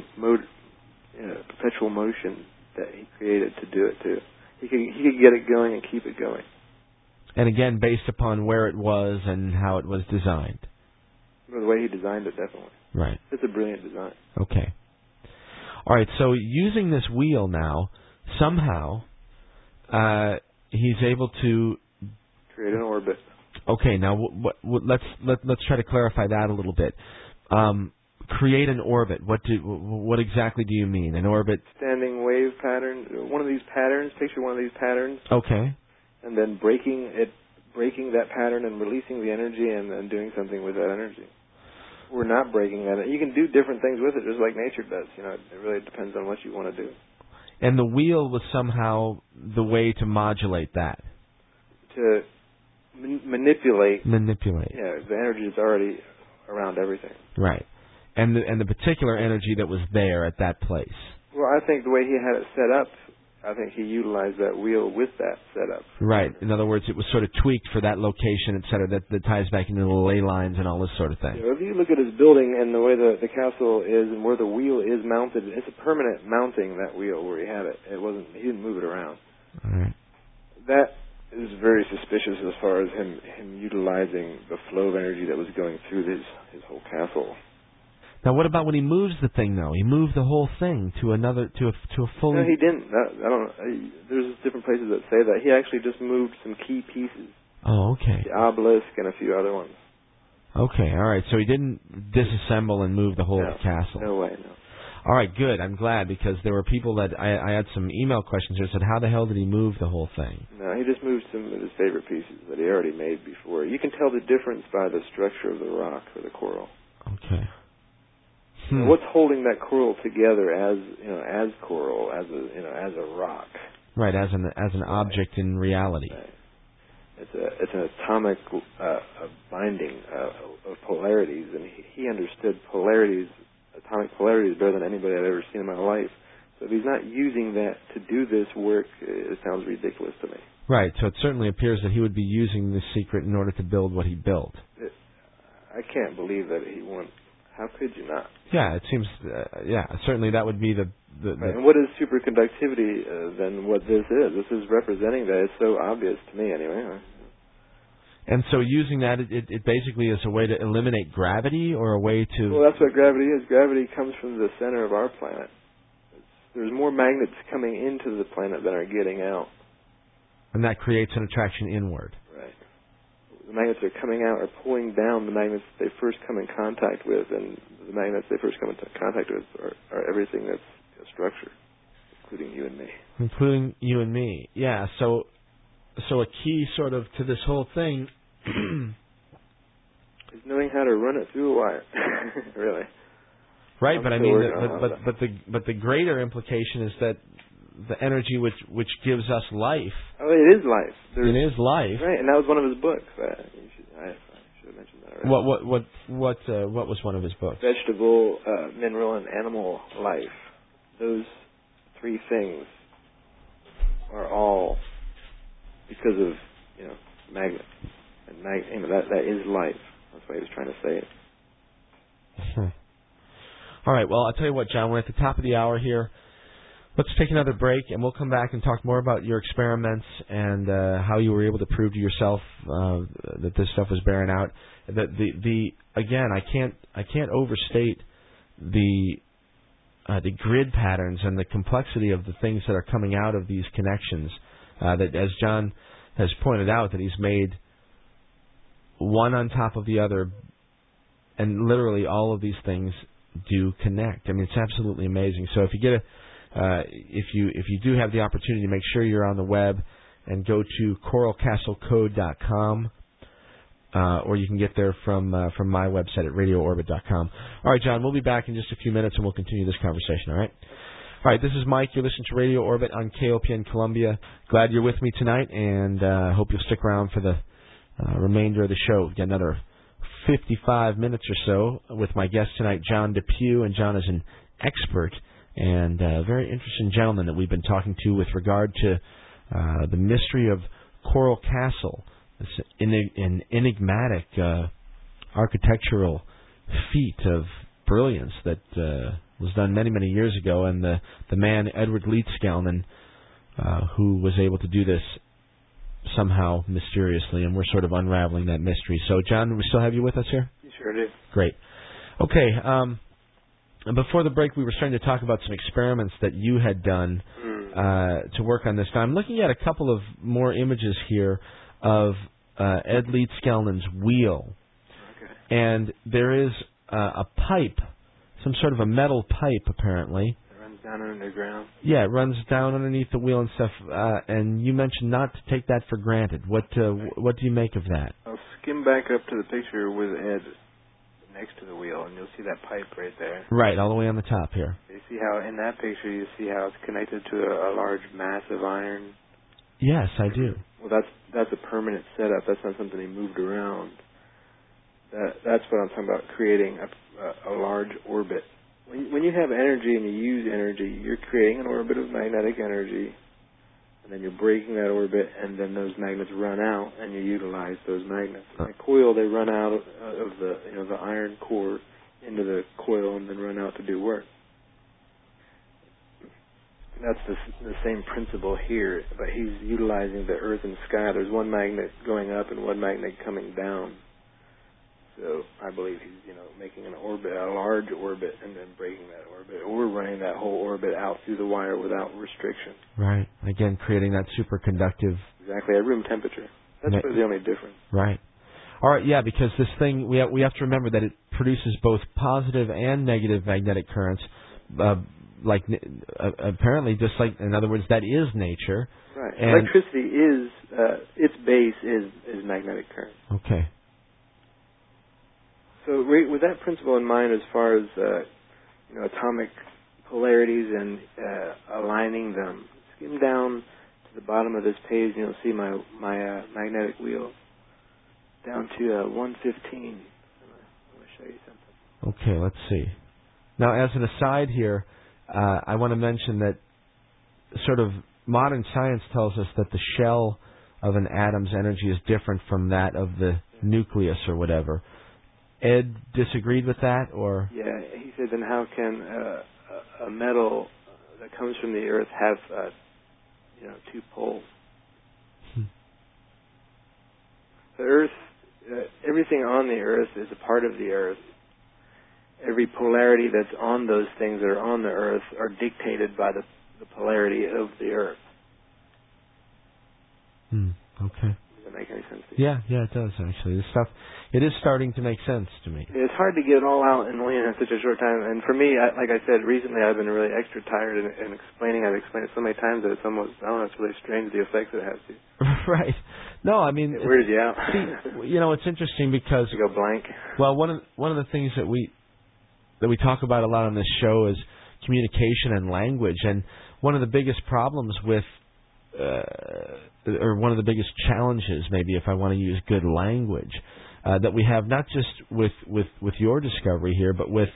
motion that he created to do it too. He could get it going and keep it going. And again, based upon where it was and how it was designed. The way he designed it, definitely. Right. It's a brilliant design. Okay. All right. So using this wheel now, somehow he's able to create an orbit. Okay. Now let's try to clarify that a little bit. Create an orbit. What exactly do you mean? An orbit? Standing wave pattern. One of these patterns. Picture one of these patterns. Okay. And then breaking that pattern and releasing the energy and then doing something with that energy. We're not breaking that. You can do different things with it, just like nature does. You know, it really depends on what you want to do. And the wheel was somehow the way to modulate that. To manipulate. Manipulate. Yeah, the energy is already around everything. Right. And the particular energy that was there at that place. Well, I think the way he had it set up, I think he utilized that wheel with that setup. Right. In other words, it was sort of tweaked for that location, et cetera, that ties back into the ley lines and all this sort of thing. You know, if you look at his building and the way the castle is and where the wheel is mounted, it's a permanent mounting, that wheel, where he had it. He didn't move it around. All right. That is very suspicious as far as him utilizing the flow of energy that was going through his whole castle. Now, what about when he moves the thing, though? He moved the whole thing to a fully... No, he didn't. I don't know. There's different places that say that. He actually just moved some key pieces. Oh, okay. The obelisk and a few other ones. Okay, all right. So he didn't disassemble and move the whole castle. No way, no. All right, good. I'm glad, because there were people that... I had some email questions here that said, how the hell did he move the whole thing? No, he just moved some of his favorite pieces that he already made before. You can tell the difference by the structure of the rock or the coral. Okay. What's holding that coral together as coral, as a rock? Right, as an object in reality. Right. It's an atomic binding of polarities, and he understood polarities, atomic polarities, better than anybody I've ever seen in my life. So if he's not using that to do this work, it sounds ridiculous to me. Right, so it certainly appears that he would be using this secret in order to build what he built. I can't believe that he won't. How could you not? Yeah, it seems, certainly that would be the right. And what is superconductivity than what this is? This is representing that. It's so obvious to me anyway. And so using that, it basically is a way to eliminate gravity or a way to... Well, that's what gravity is. Gravity comes from the center of our planet. There's more magnets coming into the planet than are getting out. And that creates an attraction inward. Right. The magnets that are coming out are pulling down the magnets they first come in contact with, and the magnets they first come into contact with are everything that's a structure, including you and me. Including you and me, yeah. So a key sort of to this whole thing is knowing how to run it through a wire. Really. Right, but I mean, but the greater implication is that the energy which gives us life. Oh, it is life. It is life. Right, and that was one of his books. I should have mentioned that already. What was one of his books? Vegetable, mineral, and animal life. Those three things are all because of magnets, and that is life. That's why he was trying to say it. All right. Well, I'll tell you what, John. We're at the top of the hour here. Let's take another break, and we'll come back and talk more about your experiments and how you were able to prove to yourself that this stuff was bearing out. Again, I can't overstate the grid patterns and the complexity of the things that are coming out of these connections. That, as John has pointed out, that he's made one on top of the other, and literally all of these things do connect. I mean, it's absolutely amazing. So if you get if you do have the opportunity, make sure you're on the web and go to coralcastlecode.com, or you can get there from my website at radioorbit.com. All right, John, we'll be back in just a few minutes and we'll continue this conversation. All right. All right, this is Mike. You're listening to Radio Orbit on KOPN Columbia. Glad you're with me tonight, and hope you'll stick around for the remainder of the show. Get another 55 minutes or so with my guest tonight, John Depew, and John is an expert and a very interesting gentleman that we've been talking to with regard to the mystery of Coral Castle, this an enigmatic architectural feat of brilliance that was done many, many years ago, and the man, Edward Leedskalnin, who was able to do this somehow mysteriously, and we're sort of unraveling that mystery. So, John, we still have you with us here? You sure do. Great. Okay, before the break, we were starting to talk about some experiments that you had done to work on this. Now, I'm looking at a couple of more images here of Ed Leedskalnin's wheel. Okay. And there is a pipe, some sort of a metal pipe, apparently. It runs down underground. Yeah, it runs down underneath the wheel and stuff. And you mentioned not to take that for granted. What do you make of that? I'll skim back up to the picture with Ed next to the wheel, and you'll see that pipe right there. Right, all the way on the top here. You see how in that picture you see how it's connected to a large mass of iron? Yes, I do. Well, that's a permanent setup. That's not something he moved around. That's what I'm talking about, creating a large orbit. When you have energy and you use energy, you're creating an orbit of magnetic energy, and then you're breaking that orbit, and then those magnets run out, and you utilize those magnets. In a coil, they run out of the iron core into the coil and then run out to do work. That's the same principle here, but he's utilizing the earth and sky. There's one magnet going up and one magnet coming down. So I believe he's, making an orbit, a large orbit, and then breaking that orbit, or running that whole orbit out through the wire without restriction. Right. Again, creating that superconductive. Exactly, at room temperature. That's really the only difference. Right. All right. Yeah, because this thing we have to remember that it produces both positive and negative magnetic currents. Apparently, just like, in other words, that is nature. Right. And electricity is its base is magnetic current. Okay. So with that principle in mind, as far as atomic polarities and aligning them, skim down to the bottom of this page, and you'll see my magnetic wheel down to 115. I'm going to show you something. Okay, let's see. Now, as an aside here, I want to mention that sort of modern science tells us that the shell of an atom's energy is different from that of the nucleus or whatever. Ed disagreed with that, or? Yeah, he said, then how can a metal that comes from the Earth have, two poles? The Earth, everything on the Earth is a part of the Earth. Every polarity that's on those things that are on the Earth are dictated by the polarity of the Earth. Okay. Does that make any sense to you? Yeah, it does, actually. This stuff, it is starting to make sense to me. It's hard to get it all out in such a short time. And for me, like I said, recently I've been really extra tired and explaining. I've explained it so many times that it's almost, I don't know, it's really strange the effects it has to you. Right. No, I mean... It weirds you out. See, it's interesting because... You go blank. Well, one of the things that we talk about a lot on this show is communication and language. And one of the biggest problems with... or one of the biggest challenges, maybe, if I want to use good language, that we have not just with your discovery here, but with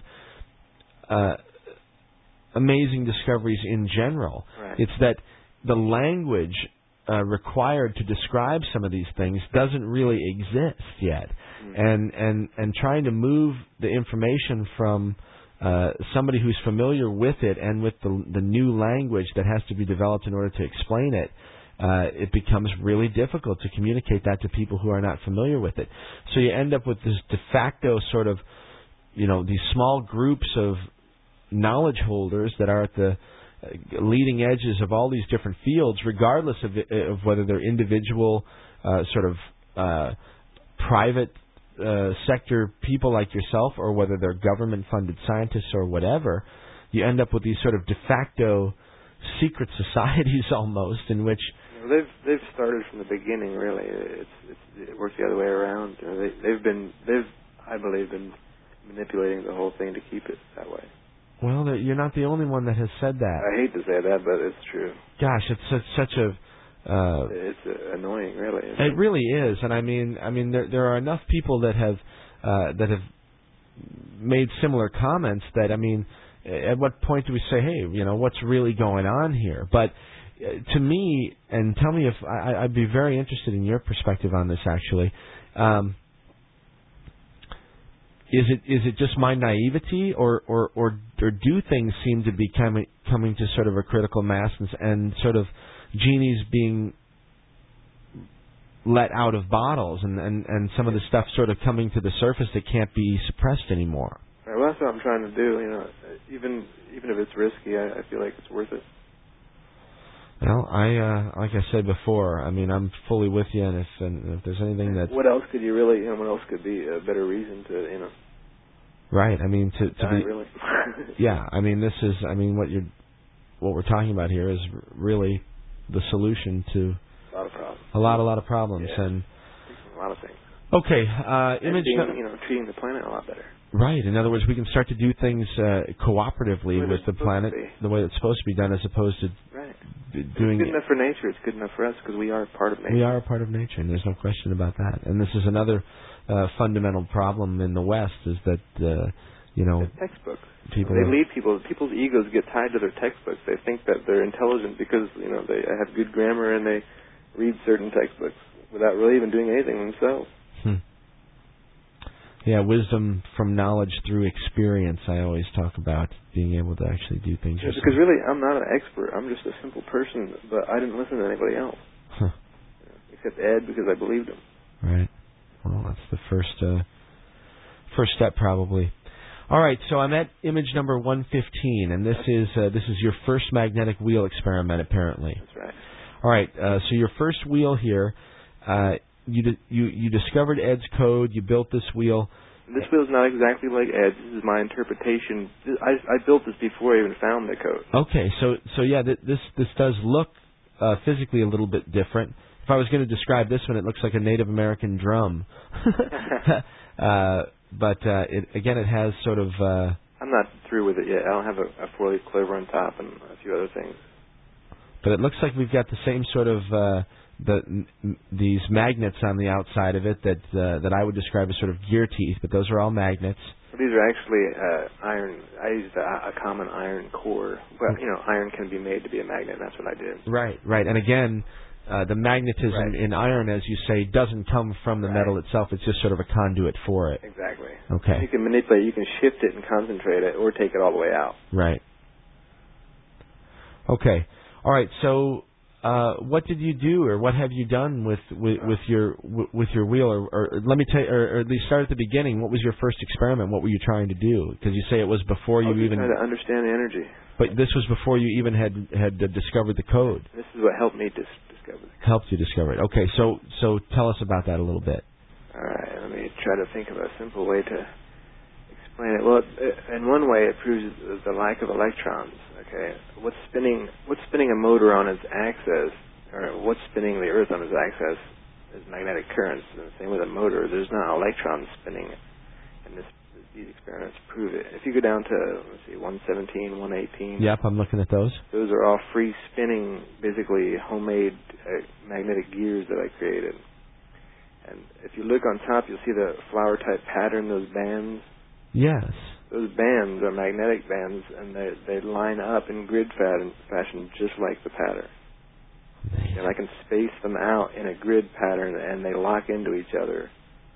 amazing discoveries in general. Right. It's that the language required to describe some of these things doesn't really exist yet, and trying to move the information from somebody who's familiar with it and with the new language that has to be developed in order to explain it, it becomes really difficult to communicate that to people who are not familiar with it. So you end up with this de facto sort of, these small groups of knowledge holders that are at the leading edges of all these different fields, regardless of whether they're individual sort of private sector people like yourself, or whether they're government-funded scientists or whatever. You end up with these sort of de facto secret societies almost, in which they've started from the beginning. Really, it works the other way around. They've I believe been manipulating the whole thing to keep it that way. Well, you're not the only one that has said that. I hate to say that, but it's true. Gosh, it's such a it's annoying, really. It really is, and I mean, there are enough people that have made similar comments that, I mean, at what point do we say, hey, what's really going on here? But to me, and tell me if I'd be very interested in your perspective on this. Actually, is it just my naivety, or do things seem to be coming to sort of a critical mass and sort of genies being let out of bottles, and some of the stuff sort of coming to the surface that can't be suppressed anymore? Right, well, that's what I'm trying to do. Even if it's risky, I feel like it's worth it. Well, like I said before, I mean, I'm fully with you, and if there's anything that... What else could you really, what else could be a better reason to, Right, I mean, to die, be... really. Yeah, I mean, what we're talking about here is really the solution to a lot of problems. A lot of problems, yeah. and... A lot of things. Okay, image... treating the planet a lot better. Right. In other words, we can start to do things cooperatively with the planet the way it's supposed to be done, as opposed to doing it's good enough for nature. It's good enough for us because we are part of nature. We are a part of nature, and there's no question about that. And this is another fundamental problem in the West, is that the textbooks. People people's egos get tied to their textbooks. They think that they're intelligent because they have good grammar and they read certain textbooks without really even doing anything themselves. Yeah, wisdom from knowledge through experience. I always talk about being able to actually do things yourself. Because really, I'm not an expert. I'm just a simple person, but I didn't listen to anybody else. Except Ed, because I believed him. Right. Well, that's the first step, probably. All right, so I'm at image number 115, and this is your first magnetic wheel experiment, apparently. That's right. All right, so your first wheel here, you discovered Ed's code, you built this wheel. This wheel is not exactly like Ed's. This is my interpretation. I built this before I even found the code. Okay, so yeah, this does look physically a little bit different. If I was going to describe this one, it looks like a Native American drum. But it has sort of... I'm not through with it yet. I don't have a 4-leaf clover on top and a few other things. But it looks like we've got the same sort of... these magnets on the outside of it that I would describe as sort of gear teeth, but those are all magnets. So these are actually iron. I used a common iron core. But, iron can be made to be a magnet. That's what I did. Right, right. And again, the magnetism in iron, as you say, doesn't come from the metal itself. It's just sort of a conduit for it. Exactly. Okay. You can manipulate, you can shift it and concentrate it, or take it all the way out. Right. Okay. All right. So, what did you do, or what have you done with your wheel, or let me tell you, or at least start at the beginning. What was your first experiment? What were you trying to do? Because you say it was before you even trying to understand the energy. But this was before you even had discovered the code. This is what helped me discover it. Helped you discover it. Okay. So tell us about that a little bit. All right. Let me try to think of a simple way to explain it. Well, in one way, it proves the lack of electrons. Okay, what's spinning a motor on its axis, or what's spinning the Earth on its axis, is magnetic currents. And the same with a motor. There's not electrons spinning it, and these experiments prove it. If you go down to 117, 118. Yep, I'm looking at those. Those are all free spinning, basically homemade magnetic gears that I created. And if you look on top, you'll see the flower type pattern, those bands. Yes. Those bands are magnetic bands, and they line up in grid fashion just like the pattern. Amazing. And I can space them out in a grid pattern, and they lock into each other,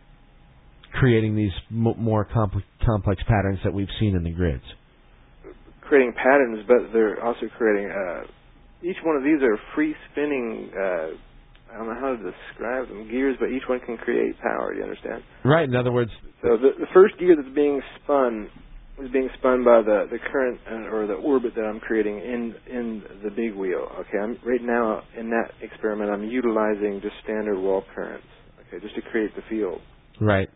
creating these more complex patterns that we've seen in the grids. Creating patterns, but they're also creating... each one of these are free spinning... I don't know how to describe them, gears, but each one can create power, do you understand? Right, in other words... So the first gear that's being spun is being spun by the current or the orbit that I'm creating in the big wheel. Okay, right now in that experiment, I'm utilizing just standard wall currents, okay, just to create the field. Right.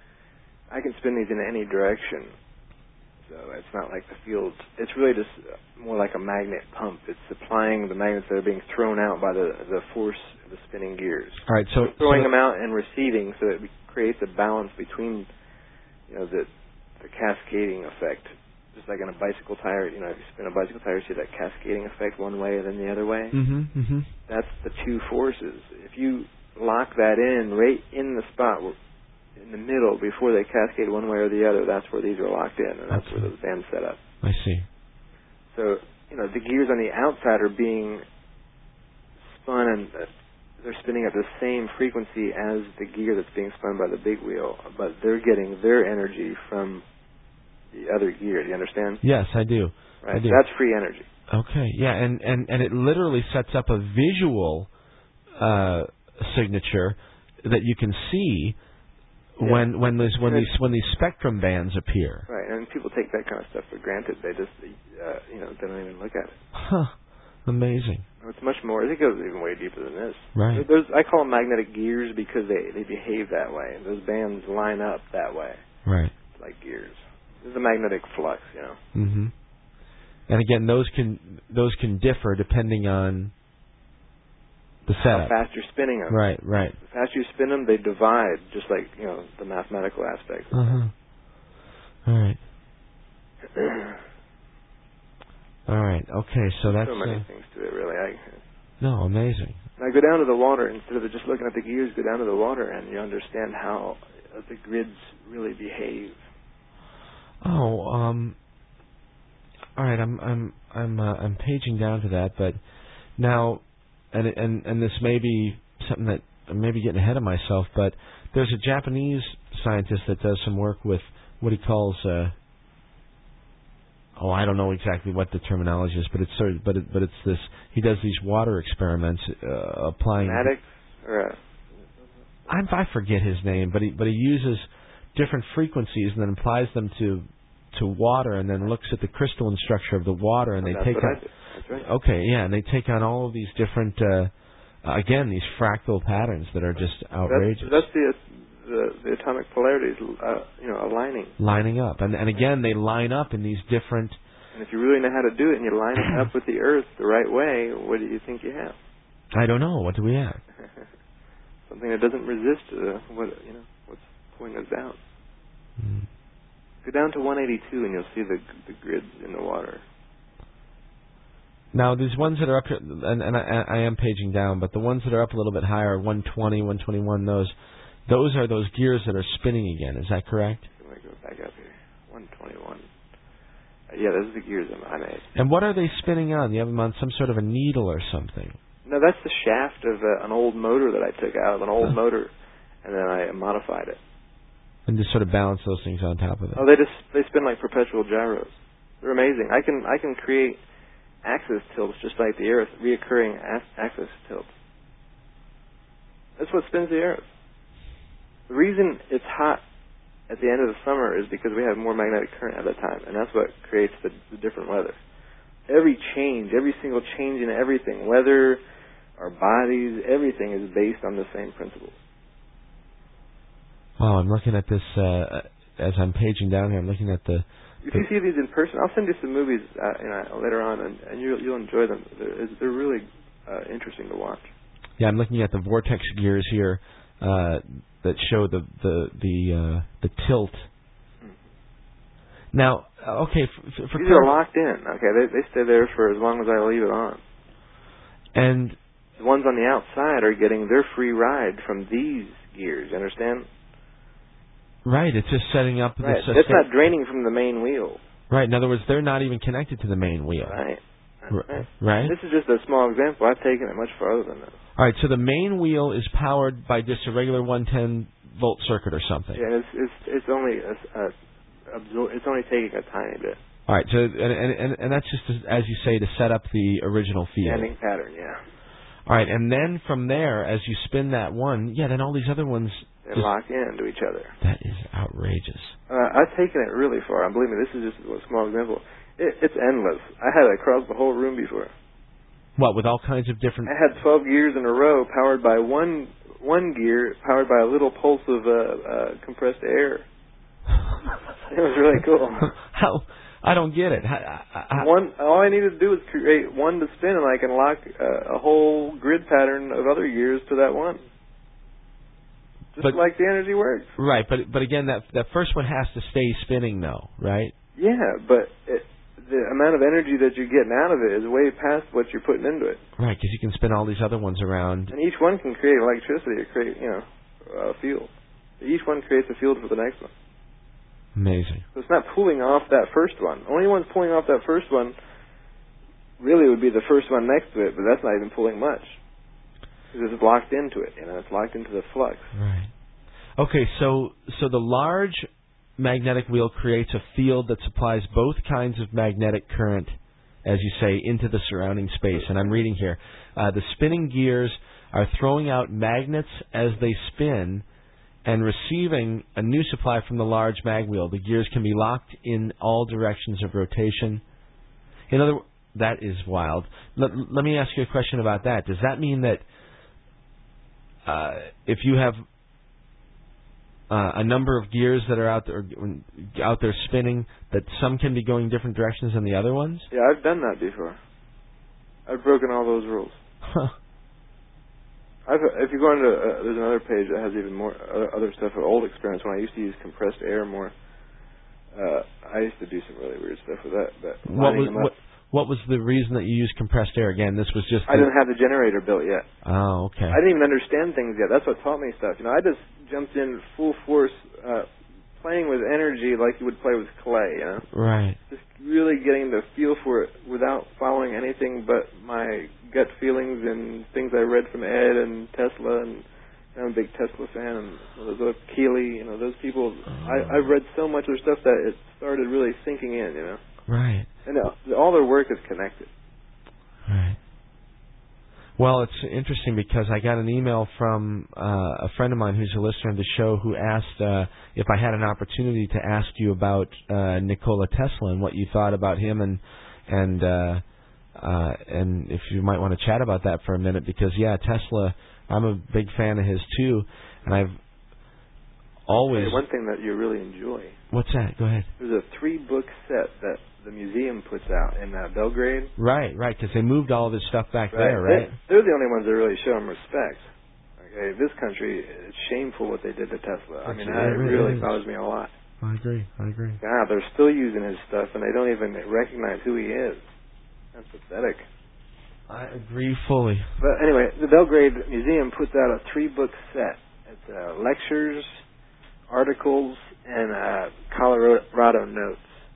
I can spin these in any direction, so it's not like the field. It's really just more like a magnet pump. It's supplying the magnets that are being thrown out by the force of the spinning gears. All right, so throwing them out and receiving, so that it creates a balance between, the cascading effect. Just like in a bicycle tire, if you spin a bicycle tire, you see that cascading effect one way and then the other way. Mm-hmm, mm-hmm. That's the two forces. If you lock that in right in the spot, in the middle, before they cascade one way or the other, that's where these are locked in, and that's where those bands set up. I see. So, the gears on the outside are being spun, and they're spinning at the same frequency as the gear that's being spun by the big wheel, but they're getting their energy from the other gear. Do you understand? Yes, I do. Right. I do. That's free energy. Okay. Yeah, and it literally sets up a visual signature that you can see when these spectrum bands appear. Right, and people take that kind of stuff for granted. They just they don't even look at it. Huh. Amazing. It's much more. I think it goes even way deeper than this. Right. I call them magnetic gears because they behave that way. Those bands line up that way. Right. Like gears. There's a magnetic flux, Mm-hmm. And again, those can differ depending on the setup. How fast you're spinning them. Right. The faster you spin them, they divide, just like the mathematical aspects. All right. All right. Okay. So that's so many things to it, really. No, amazing. I go down to the water instead of just looking at the gears. Go down to the water, and you understand how the grids really behave. Oh, all right. I'm paging down to that, but now, and this may be something that I may be getting ahead of myself, but there's a Japanese scientist that does some work with what he calls I don't know exactly what the terminology is, but it's sort of, but it's this. He does these water experiments applying. Fanatics, or I forget his name, but he uses different frequencies and then applies them to water, and then looks at the crystalline structure of the water, and they take on. That's right. Okay, yeah, and they take on all of these different, again, these fractal patterns that are just outrageous. That's the atomic polarities, aligning. Lining up, and again, they line up in these different. And if you really know how to do it, and you line it up with the Earth the right way, what do you think you have? I don't know. What do we have? Something that doesn't resist what's pulling us down. Mm. Go down to 182, and you'll see the grids in the water. Now, these ones that are up here, and I am paging down, but the ones that are up a little bit higher, 120, 121, those are those gears that are spinning again. Is that correct? I'm going to go back up here. 21. Yeah, those are the gears I made. And what are they spinning on? You have them on some sort of a needle or something? No, that's the shaft of an old motor that I took out of an old motor, and then I modified it. And just sort of balance those things on top of it. Oh, they spin like perpetual gyros. They're amazing. I can create axis tilts just like the Earth, reoccurring axis tilts. That's what spins the Earth. The reason it's hot at the end of the summer is because we have more magnetic current at that time, and that's what creates the different weather. Every single change in everything, weather, our bodies, everything is based on the same principles. Wow, I'm looking at this as I'm paging down here. I'm looking at the. If you see these in person, I'll send you some movies later on, and you'll enjoy them. They're really interesting to watch. Yeah, I'm looking at the vortex gears here that show the tilt. Now, okay, for these are locked in. Okay, they stay there for as long as I leave it on. And the ones on the outside are getting their free ride from these gears. You understand? Right, it's just setting up. Right, it's not draining from the main wheel. Right, in other words, they're not even connected to the main wheel. Right. Right. This is just a small example. I've taken it much farther than this. All right, so the main wheel is powered by just a regular 110-volt circuit or something. Yeah, it's only it's only taking a tiny bit. All right, so and that's just as you say to set up the original field. Standing pattern, yeah. All right, and then from there, as you spin that one, then all these other ones they lock into each other. That is outrageous. I've taken it really far. And believe me, this is just a small example. It's endless. I had it across the whole room before. What, with all kinds of different... I had 12 gears in a row powered by one gear, powered by a little pulse of compressed air. It was really cool. How? I don't get it. All I needed to do was create one to spin, and I can lock a whole grid pattern of other gears to that one. Just like the energy works. Right, but again, that first one has to stay spinning, though, right? Yeah, but the amount of energy that you're getting out of it is way past what you're putting into it. Right, because you can spin all these other ones around. And each one can create electricity or create, a field. Each one creates a field for the next one. Amazing. So it's not pulling off that first one. Only one's pulling off that first one really would be the first one next to it, but that's not even pulling much. Because it's locked into it, it's locked into the flux. Right. Okay, so the large magnetic wheel creates a field that supplies both kinds of magnetic current, as you say, into the surrounding space. And I'm reading here. The spinning gears are throwing out magnets as they spin and receiving a new supply from the large mag wheel. The gears can be locked in all directions of rotation. In other words, that is wild. Let me ask you a question about that. Does that mean that if you have a number of gears that are out there spinning, that some can be going different directions than the other ones? Yeah, I've done that before. I've broken all those rules. Huh. If you go into there's another page that has even more other stuff. Old experiments when I used to use compressed air more. I used to do some really weird stuff with that. But what was the reason that you used compressed air? Again, this was just... I didn't have the generator built yet. Oh, okay. I didn't even understand things yet. That's what taught me stuff. I just jumped in full force, playing with energy like you would play with clay, Right. Just really getting the feel for it without following anything but my gut feelings and things I read from Ed and Tesla, and I'm a big Tesla fan, and those Keeley, those people. I've read so much of their stuff that it started really sinking in, Right. And all their work is connected. Right. Well, it's interesting because I got an email from a friend of mine who's a listener of the show who asked if I had an opportunity to ask you about Nikola Tesla and what you thought about him, and if you might want to chat about that for a minute, because Tesla, I'm a big fan of his too, and I've always... One thing that you really enjoy. What's that? Go ahead. There's a 3-book set that the museum puts out in Belgrade. Right, because they moved all of his stuff back there, right? They're the only ones that really show him respect. Okay, this country, it's shameful what they did to Tesla. I mean, it really bothers me a lot. I agree. God, they're still using his stuff, and they don't even recognize who he is. That's pathetic. I agree fully. But anyway, the Belgrade Museum puts out a 3-book set. It's lectures, articles, and Colorado notes.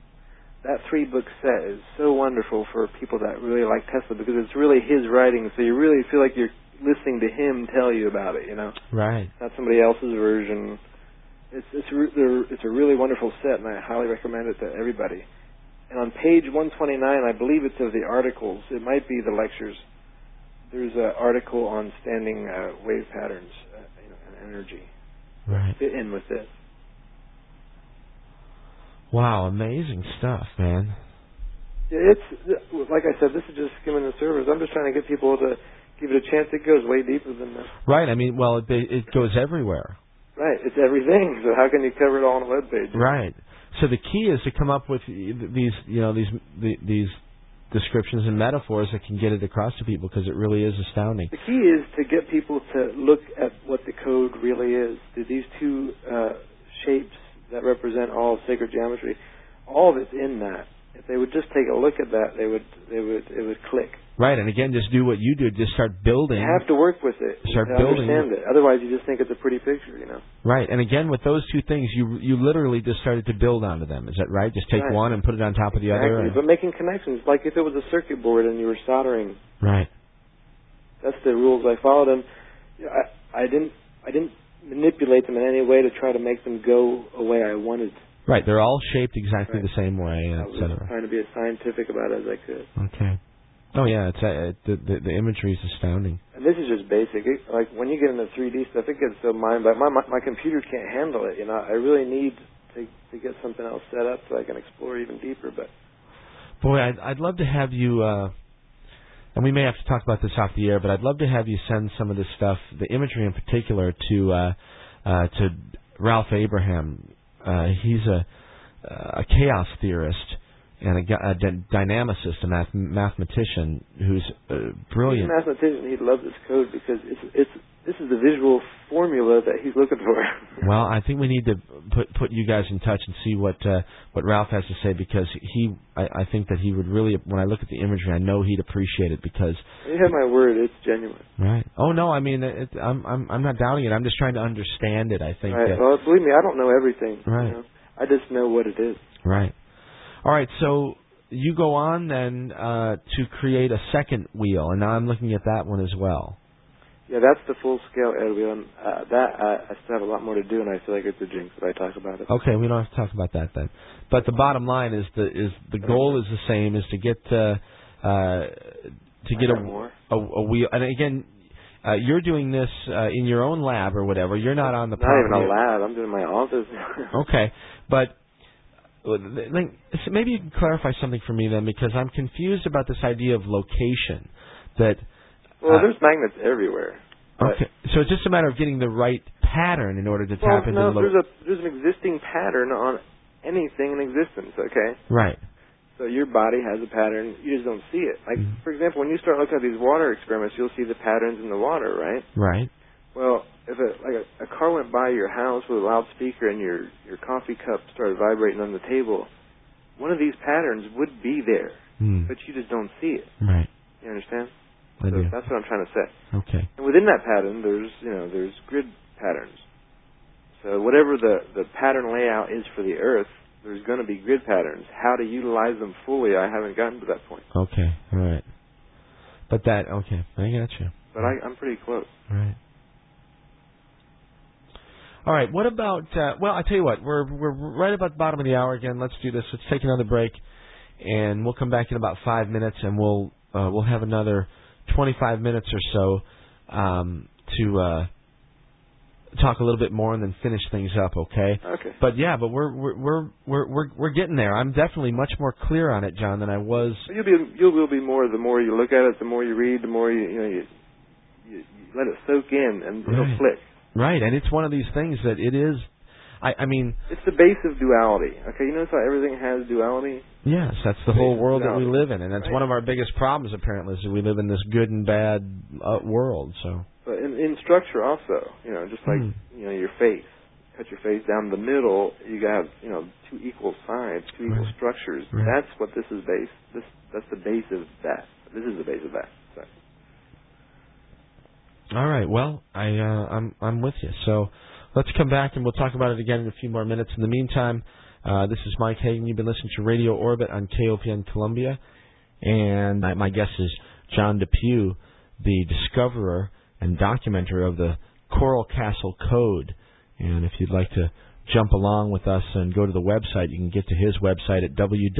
that 3-book set is so wonderful for people that really like Tesla because it's really his writing, so you really feel like you're listening to him tell you about it, you know? Right. Not somebody else's version. It's a really wonderful set, and I highly recommend it to everybody. And on page 129, I believe it's of the articles. It might be the lectures. There's an article on standing wave patterns and energy. Right. Fit in with this. Wow, amazing stuff, man. It's like I said, this is just skimming the surface. I'm just trying to get people to give it a chance. It goes way deeper than this. Right. I mean, well, it goes everywhere. Right. It's everything. So how can you cover it all on a web page? Right. So the key is to come up with these descriptions and metaphors that can get it across to people, because it really is astounding. The key is to get people to look at what the code really is. These two shapes that represent all of sacred geometry, all of it's in that. If they would just take a look at that, it would click. Right, and again, just do what you do. Just start building. You have to work with it. Start to building. Understand it. Otherwise, you just think it's a pretty picture, you know. Right, and again, with those two things, you literally just started to build onto them. Is that right? Just take one and put it on top of the other. Exactly, but making connections, like if it was a circuit board and you were soldering. Right. That's the rules I followed, and I didn't manipulate them in any way to try to make them go a way I wanted. Right, they're all shaped exactly the same way, I was trying to be as scientific about it as I could. Okay. Oh yeah, the imagery is astounding. And this is just basic. Like when you get into 3D stuff, it gets so mind-boggling. My computer can't handle it. You know, I really need to get something else set up so I can explore even deeper. But boy, I'd love to have you. And we may have to talk about this off the air, but I'd love to have you send some of this stuff, the imagery in particular, to Ralph Abraham. He's a chaos theorist and a dynamicist, a mathematician who's brilliant. He's a mathematician. He'd love this code because this is the visual formula that he's looking for. Well, I think we need to put you guys in touch and see what Ralph has to say, because I think that he would really, when I look at the imagery, I know he'd appreciate it, because you have my word, it's genuine. Right. Oh no, I mean I'm not doubting it. I'm just trying to understand it. I think. Right. Well, believe me, I don't know everything. Right. You know? I just know what it is. Right. All right. So you go on then to create a second wheel, and now I'm looking at that one as well. Yeah, that's the full-scale Ed wheel, and I still have a lot more to do, and I feel like it's a jinx if I talk about it. Okay, we don't have to talk about that then. But the bottom line is the goal is the same: is to get a wheel. And again, you're doing this in your own lab or whatever. You're not on the property. Not even a lab. I'm doing my office. Okay, but maybe you can clarify something for me then, because I'm confused about this idea of location. Well, there's magnets everywhere. Okay, so it's just a matter of getting the right pattern in order to tap into the there's an existing pattern on anything in existence, okay? Right. So your body has a pattern, you just don't see it. Like, for example, when you start looking at these water experiments, you'll see the patterns in the water, right? Right. Well, if a car went by your house with a loudspeaker and your coffee cup started vibrating on the table, one of these patterns would be there, but you just don't see it. Right. You understand? I do. That's what I'm trying to say. Okay. And within that pattern, there's grid patterns. So whatever the pattern layout is for the Earth, there's going to be grid patterns. How to utilize them fully, I haven't gotten to that point. Okay. All right. But I got you. But I'm pretty close. Right. All right. What about? Well, I tell you what. We're right about the bottom of the hour again. Let's do this. Let's take another break, and we'll come back in about 5 minutes, and we'll have another 25 minutes or so to talk a little bit more and then finish things up. Okay. Okay. But we're getting there. I'm definitely much more clear on it, John, than I was. You will be more. The more you look at it, the more you read, the more you let it soak in, and it'll click. Right, and it's one of these things that it is. I mean, it's the base of duality. Okay, you notice how everything has duality? Yes, that's the whole world that we live in, and that's one of our biggest problems. Apparently, is that we live in this good and bad world. So, but in structure also, just like your face. Cut your face down the middle. You have two equal sides, two equal structures. Right. That's what this is based. That's the base of that. This is the base of that. So. All right. Well, I'm with you. So let's come back and we'll talk about it again in a few more minutes. In the meantime, This is Mike Hagan. You've been listening to Radio Orbit on KOPN Columbia. And my guest is John Depew, the discoverer and documenter of the Coral Castle Code. And if you'd like to jump along with us and go to the website, you can get to his website at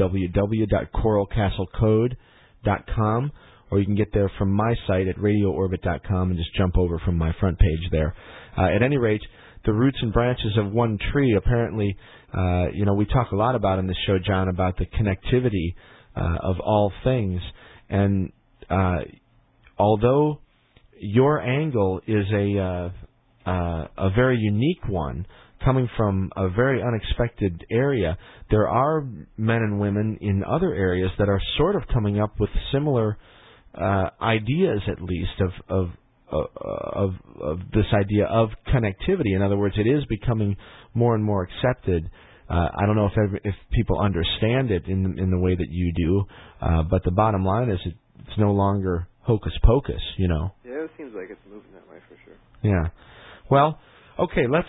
www.coralcastlecode.com, or you can get there from my site at radioorbit.com and just jump over from my front page there. At any rate, the roots and branches of one tree, apparently, we talk a lot about in this show, John, about the connectivity of all things. And although your angle is a very unique one, coming from a very unexpected area, there are men and women in other areas that are sort of coming up with similar ideas, at least, of this idea of connectivity. In other words, it is becoming more and more accepted. I don't know if people understand it in the way that you do, but the bottom line is it's no longer hocus pocus, Yeah, it seems like it's moving that way for sure. Yeah. Well, okay, let's...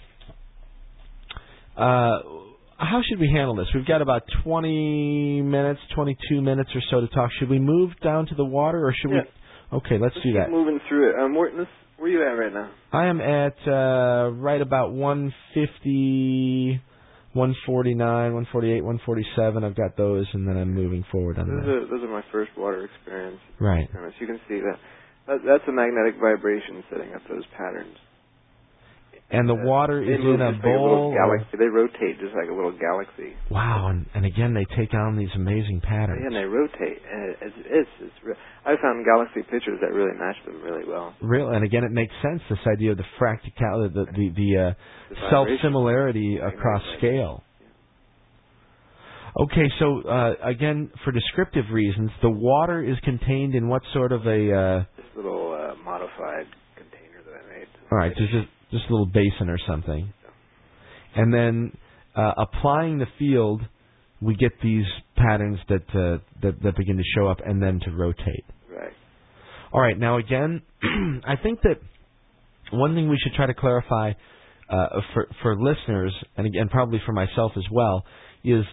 how should we handle this? We've got about 22 minutes or so to talk. Should we move down to the water, or should we... Okay, let's do that. Keep moving through it. Where are you at right now? I am at right about 150, 149, 148, 147. I've got those, and then I'm moving forward on that. Those are my first water experience. Right. So you can see that's a magnetic vibration setting up those patterns. And the water is in a bowl. Like a galaxy. They rotate just like a little galaxy. Wow, and again they take on these amazing patterns. Yeah, and they rotate. And I found galaxy pictures that really match them really well. Real, and again it makes sense. This idea of the fractality, the self-similarity across scale. Okay, so again, for descriptive reasons, the water is contained in what sort of a... This little modified container that I made. All right, so just a little basin or something. And then applying the field, we get these patterns that begin to show up and then to rotate. Right. All right, now again, I think that one thing we should try to clarify for listeners, and again probably for myself as well, is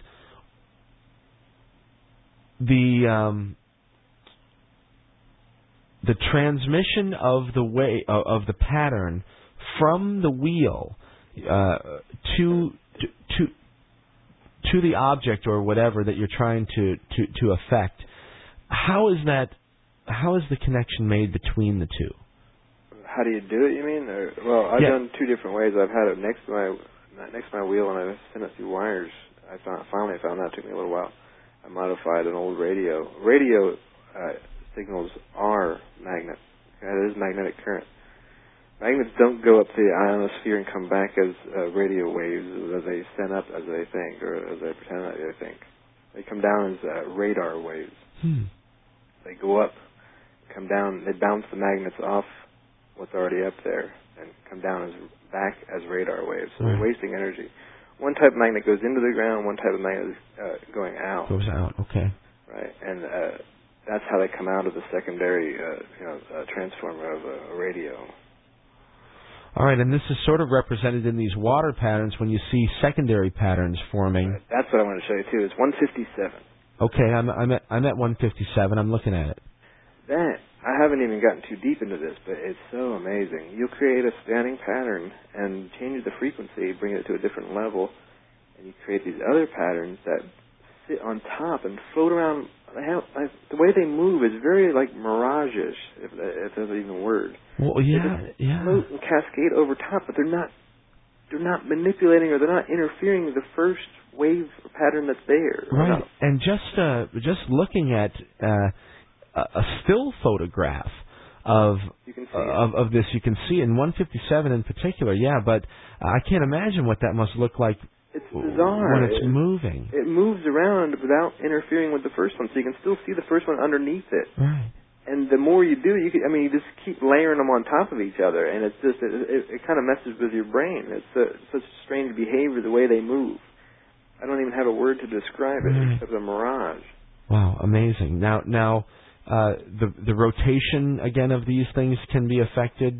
the transmission of the pattern from the wheel to the object or whatever that you're trying to affect. How is the connection made between the two? How do you do it, you mean? I've done two different ways. I've had it next to my wheel, and I've sent it through wires. I finally found that. It took me a little while. I modified an old radio. Radio signals are magnets. It is magnetic current. Magnets don't go up to the ionosphere and come back as radio waves as they send up as they think, or as they pretend that they think. They come down as radar waves. They go up, come down, they bounce the magnets off what's already up there and come down back as radar waves. So they're wasting energy. One type of magnet goes into the ground, one type of magnet is going out. Goes out, okay. Right, and that's how they come out of the secondary transformer of a radio. All right, and this is sort of represented in these water patterns when you see secondary patterns forming. Right. That's what I want to show you too. It's 157. Okay, I'm at 157. I'm looking at it. I haven't even gotten too deep into this, but it's so amazing. You'll create a spanning pattern and change the frequency, bring it to a different level, and you create these other patterns that sit on top and float around. The way they move is very like mirage-ish, if there's even a word. Well, yeah. Float and cascade over top, but they're not manipulating or they're not interfering with the first wave pattern that's there. Right, and just looking at a still photograph of this, you can see in 157 in particular. Yeah, but I can't imagine what that must look like. It's bizarre when it's moving. It moves around without interfering with the first one, so you can still see the first one underneath it. Right. And the more you do, you just keep layering them on top of each other, and it's just it kind of messes with your brain. It's such strange behavior the way they move. I don't even have a word to describe it except a mirage. Wow, amazing. Now, the rotation again of these things can be affected. Well,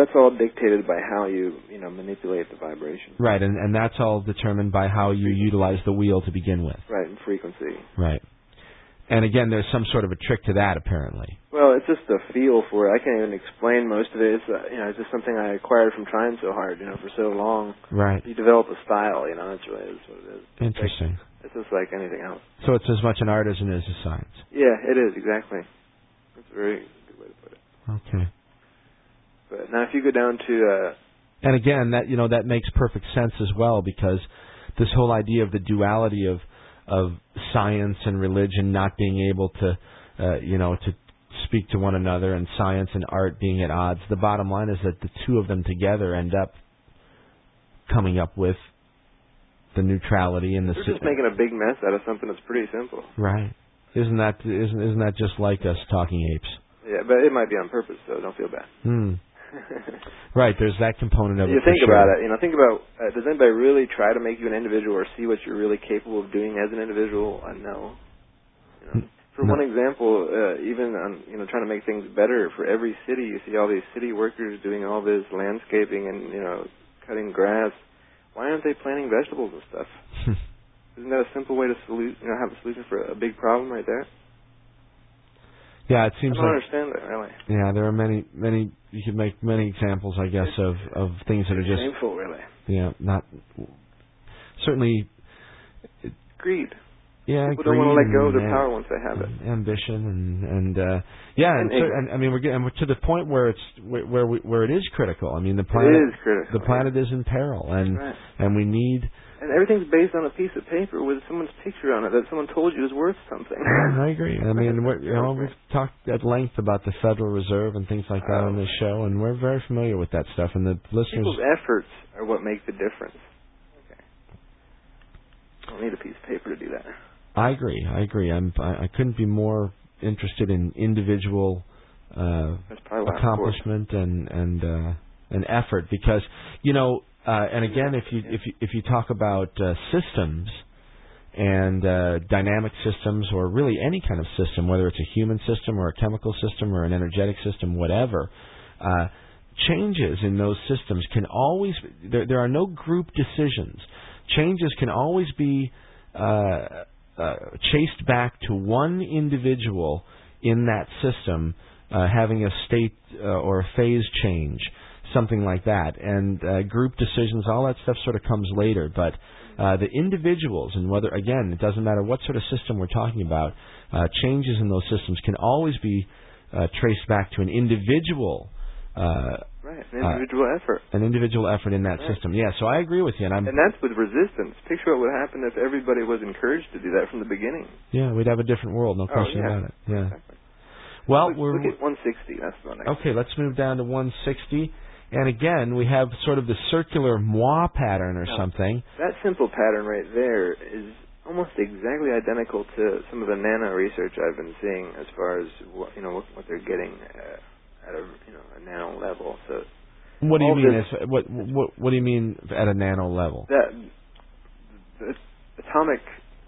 that's all dictated by how you manipulate the vibration. Right, and that's all determined by how you utilize the wheel to begin with. Right, and frequency. Right. And again, there's some sort of a trick to that, apparently. Well, it's just a feel for it. I can't even explain most of it. It's it's just something I acquired from trying so hard, for so long. Right. You develop a style, that's really what it is. Interesting. It's just like anything else. So it's as much an art as it is a science. Yeah, it is, exactly. That's a very good way to put it. Okay. But now if you go down to... and again, that makes perfect sense as well, because this whole idea of the duality of science and religion not being able to, to speak to one another, and science and art being at odds. The bottom line is that the two of them together end up coming up with the neutrality and the. They're just making a big mess out of something that's pretty simple. Right? Isn't that just like us talking apes? Yeah, but it might be on purpose, so don't feel bad. Right, there's that component of it. You think about it. Think about, does anybody really try to make you an individual or see what you're really capable of doing as an individual? No. For one example, even on, trying to make things better for every city, you see all these city workers doing all this landscaping and, cutting grass. Why aren't they planting vegetables and stuff? Isn't that a simple way to have a solution for a big problem right there? Yeah, it seems I don't understand that, really. Yeah, there are many. You could make many examples, I guess, of things that are just shameful, really. Yeah, not certainly greed. Yeah, people don't want to let go of their power once they have it. Ambition and I mean we're to the point where it is critical. I mean the planet it is critical. The planet is in peril, and we need. And everything's based on a piece of paper with someone's picture on it that someone told you is worth something. I agree. I mean, we've talked at length about the Federal Reserve and things like that on this show, and we're very familiar with that stuff. And the listeners, people's efforts are what make the difference. Okay. I don't need a piece of paper to do that. I agree. I couldn't be more interested in individual accomplishment and effort, because and again, if you talk about systems and dynamic systems, or really any kind of system, whether it's a human system or a chemical system or an energetic system, whatever, changes in those systems can always there are no group decisions. Changes can always be chased back to one individual in that system having a state or a phase change. Something like that, and group decisions, all that stuff sort of comes later. But the individuals, and whether, again, it doesn't matter what sort of system we're talking about, changes in those systems can always be traced back to an individual. Right, an individual effort. An individual effort in that system. Yeah, so I agree with you. And that's with resistance. Picture what would happen if everybody was encouraged to do that from the beginning. Yeah, we'd have a different world, no question about it. Yeah. Exactly. Well, look at 160. That's the next. Okay, let's move down to 160. And again, we have sort of the circular moi pattern or something. That simple pattern right there is almost exactly identical to some of the nano research I've been seeing, as far as what they're getting at a nano level. So, what do you mean? What do you mean at a nano level? That the atomic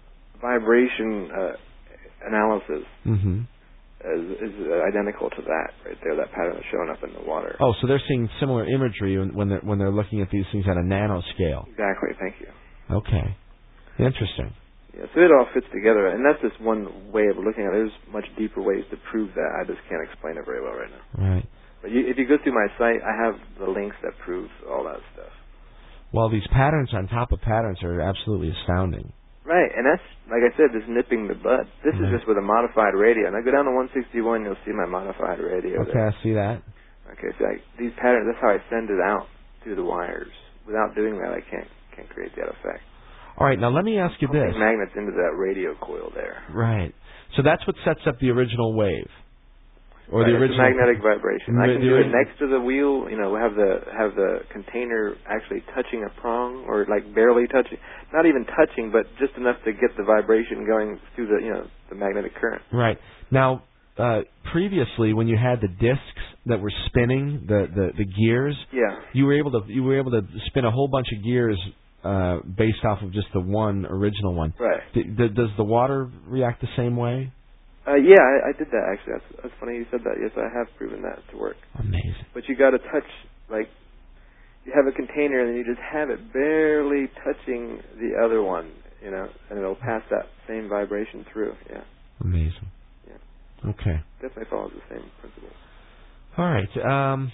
vibration analysis. Mm-hmm. Is identical to that right there, that pattern that's showing up in the water. Oh, so they're seeing similar imagery when they're looking at these things at a nanoscale. Exactly, thank you. Okay. Interesting. Yeah, so it all fits together, and that's just one way of looking at it. There's much deeper ways to prove that. I just can't explain it very well right now. Right. But if you go through my site, I have the links that prove all that stuff. Well, these patterns on top of patterns are absolutely astounding. Right, and that's, like I said, just nipping the bud. This is just with a modified radio. Now go down to 161, you'll see my modified radio. Okay, I see that. Okay, so these patterns, that's how I send it out through the wires. Without doing that, I can't create that effect. All right, now let me ask you this. Magnets into that radio coil there. Right. So that's what sets up the original wave. Or the original magnetic vibration. I can do it next to the wheel. Have the container actually touching a prong, or like barely touching, not even touching, but just enough to get the vibration going through the magnetic current. Right. Now, previously, when you had the discs that were spinning, the gears, you were able to spin a whole bunch of gears based off of just the one original one. Right. Does the water react the same way? I did that actually. That's funny you said that. Yes, I have proven that to work. Amazing. But you got to touch like you have a container and then you just have it barely touching the other one, you know, and it'll pass that same vibration through. Yeah. Amazing. Yeah. Okay. Definitely follows the same principle. All right.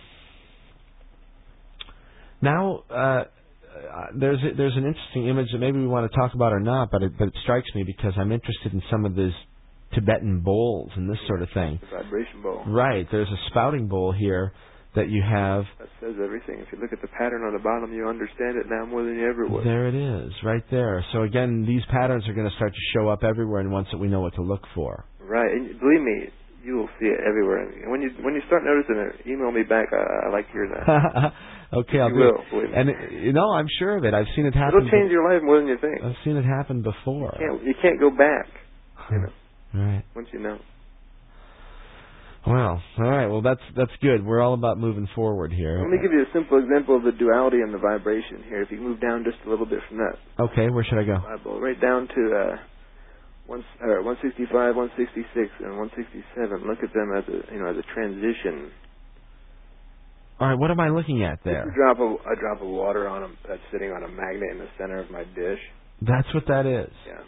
Now, there's an interesting image that maybe we want to talk about or not, but it strikes me because I'm interested in some of these Tibetan bowls and this sort of thing. The vibration bowl. Right. There's a spouting bowl here that you have. That says everything. If you look at the pattern on the bottom, you understand it now more than you ever would. There it is, right there. So again, these patterns are going to start to show up everywhere, and once that we know what to look for. Right. And believe me, you will see it everywhere. And when you start noticing it, email me back. I like hearing that. Okay, I'll do it. And you know, I'm sure of it. I've seen it happen. It'll change your life more than you think. I've seen it happen before. You can't go back. You know. Right. Once you know. Well, all right. Well, that's good. We're all about moving forward here. Let me give you a simple example of the duality and the vibration here. If you move down just a little bit from that. Okay. Where should I go? Bible, right down to 165, 166, and 167. Look at them as a transition. All right. What am I looking at there? A drop of water on that's sitting on a magnet in the center of my dish. That's what that is. Yeah.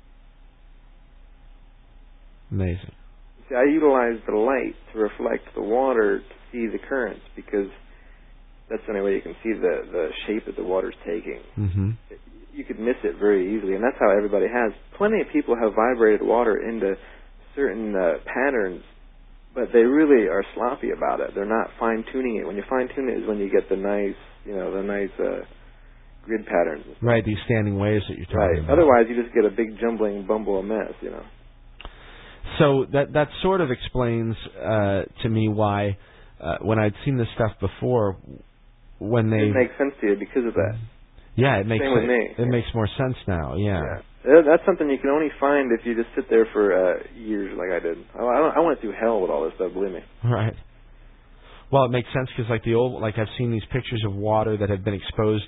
Amazing. See, I utilize the light to reflect the water to see the currents because that's the only way you can see the shape that the water's taking. Mm-hmm. You could miss it very easily, and that's how everybody has. Plenty of people have vibrated water into certain patterns, but they really are sloppy about it. They're not fine-tuning it. When you fine-tune it is when you get the nice grid patterns. Right, these standing waves that you're talking about. Otherwise, you just get a big jumbling bumble of mess, you know. So that sort of explains to me why when I'd seen this stuff before, when they... It makes sense to you because of that. Yeah, it makes Same with me. It makes more sense now, yeah. That's something you can only find if you just sit there for years like I did. I went through hell with all this stuff, believe me. Right. Well, it makes sense because I've seen these pictures of water that have been exposed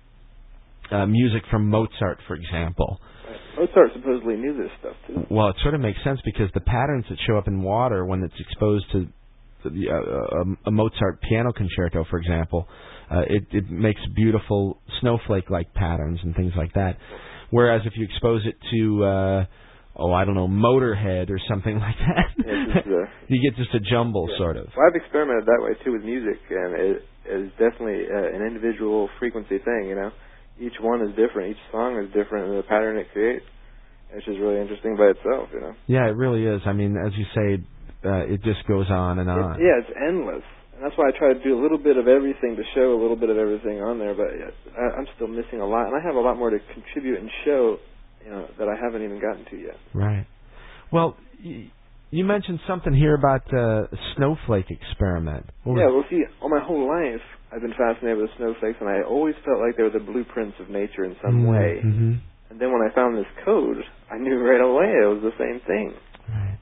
to music from Mozart, for example. Mozart supposedly knew this stuff, too. Well, it sort of makes sense because the patterns that show up in water when it's exposed to a Mozart piano concerto, for example, it makes beautiful snowflake-like patterns and things like that. Whereas if you expose it to, Motorhead or something like that, you get just a jumble, sort of. Well, I've experimented that way, too, with music, and it is definitely an individual frequency thing, you know. Each one is different. Each song is different in the pattern it creates. It's just really interesting by itself, you know. Yeah, it really is. I mean, as you say, it just goes on and on. It's endless. And that's why I try to do a little bit of everything to show a little bit of everything on there. But I'm still missing a lot. And I have a lot more to contribute and show, you know, that I haven't even gotten to yet. Right. Well, you mentioned something here about the snowflake experiment. Well, see, all my whole life, I've been fascinated with snowflakes, and I always felt like they were the blueprints of nature in some way. Mm-hmm. And then when I found this code, I knew right away it was the same thing. Right.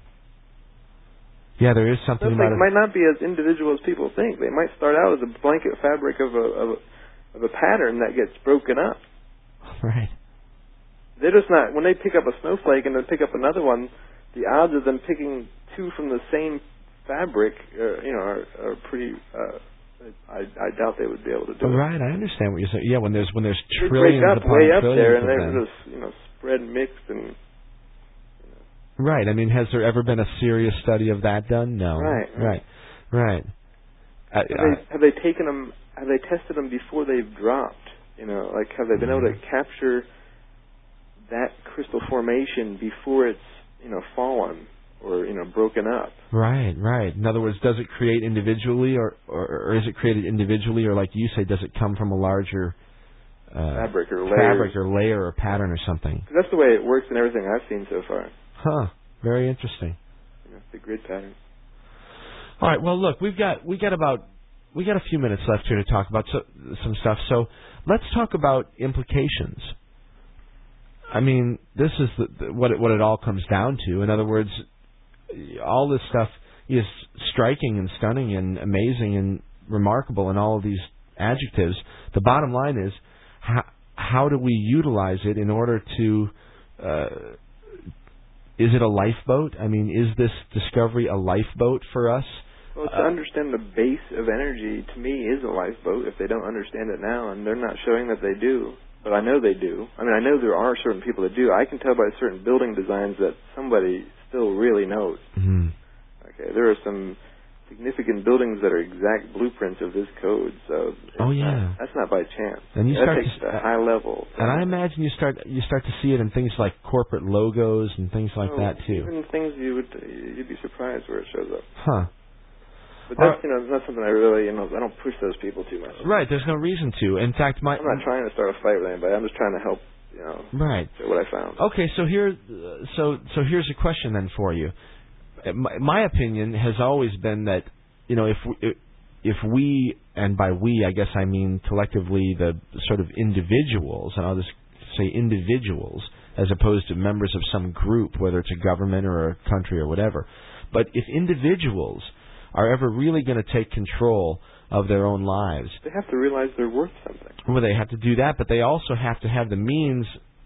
Yeah, there is something about it. Might not be as individual as people think. They might start out as a blanket fabric of a pattern that gets broken up. Right. They're just not. When they pick up a snowflake and then pick up another one, the odds of them picking two from the same fabric, are pretty. I doubt they would be able to do it. Right, I understand what you're saying. Yeah, when there's they trillions break up upon way up trillions there, and of they're them. just spread mixed and. Right. I mean, has there ever been a serious study of that done? No. Right. Have they taken them? Have they tested them before they've dropped? You know, like have they been able to capture that crystal formation before it's fallen or broken up? Right. In other words, does it create individually, or is it created individually, or like you say, does it come from a larger fabric or layer or pattern or something? That's the way it works in everything I've seen so far. Huh. Very interesting. The grid pattern. All right. Well, look, we got a few minutes left here to talk about some stuff. So let's talk about implications. I mean, this is what it all comes down to. In other words, all this stuff is striking and stunning and amazing and remarkable and all of these adjectives. The bottom line is, how do we utilize it in order to... is it a lifeboat? I mean, is this discovery a lifeboat for us Well, to understand the base of energy, to me, is a lifeboat if they don't understand it now, and they're not showing that they do. But I know they do. I mean, I know there are certain people that do. I can tell by certain building designs that somebody still really knows. Mm-hmm. Okay, there are some significant buildings that are exact blueprints of this code, so that's not by chance. And you that start takes to a high level. And I imagine you start to see it in things like corporate logos and things like that too. Even things you'd be surprised where it shows up. Huh. But that's not something I really I don't push those people too much. Right. There's no reason to. In fact, I'm not trying to start a fight with anybody. I'm just trying to help. Right. Show what I found. Okay. So here's a question then for you. My opinion has always been that if we, and by we I guess I mean collectively the sort of individuals, and I'll just say individuals as opposed to members of some group, whether it's a government or a country or whatever. But if individuals are ever really going to take control of their own lives, they have to realize they're worth something. Well, they have to do that, but they also have to have the means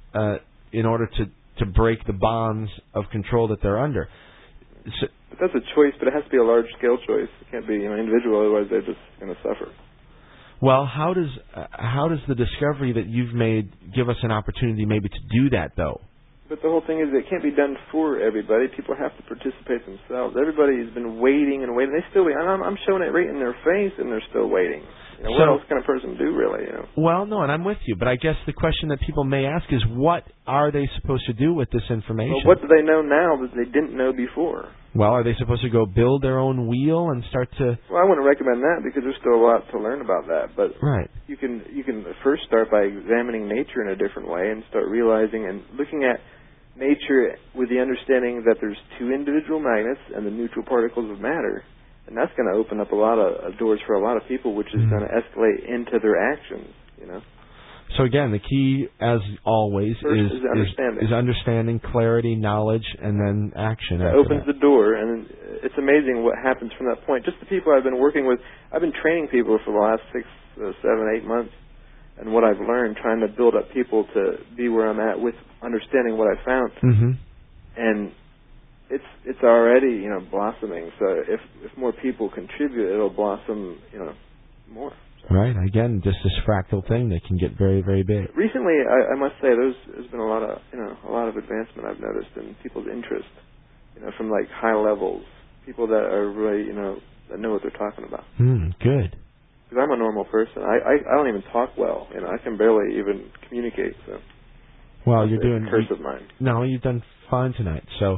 in order to break the bonds of control that they're under. So, but that's a choice, but it has to be a large-scale choice. It can't be individual, otherwise they're just going to suffer. Well, how does the discovery that you've made give us an opportunity maybe to do that, though? But the whole thing is it can't be done for everybody. People have to participate themselves. Everybody has been waiting and waiting. They still wait. I'm showing it right in their face, and they're still waiting. What else can a person do, really? Well, no, and I'm with you. But I guess the question that people may ask is, what are they supposed to do with this information? Well, what do they know now that they didn't know before? Well, are they supposed to go build their own wheel and start to... Well, I wouldn't recommend that because there's still a lot to learn about that. But right. You can first start by examining nature in a different way and start realizing and looking at nature with the understanding that there's two individual magnets and the neutral particles of matter. And that's going to open up a lot of doors for a lot of people, which is going to escalate into their actions, So again, the key, as always, is understanding, clarity, knowledge, and then action. It opens the door, and it's amazing what happens from that point. Just the people I've been working with, I've been training people for the last 6, 7, 8 months, and what I've learned, trying to build up people to be where I'm at with understanding what I found. Mm-hmm. And it's already, blossoming. So if more people contribute, it'll blossom, more. So. Right. Again, just this fractal thing that can get very, very big. Recently, I must say, there's been a lot of advancement I've noticed in people's interest, from like high levels, people that are really, that know what they're talking about. Good. Because I'm a normal person. I don't even talk well. I can barely even communicate. So. Well, you're doing a curse of mine. No, you've done fine tonight. So,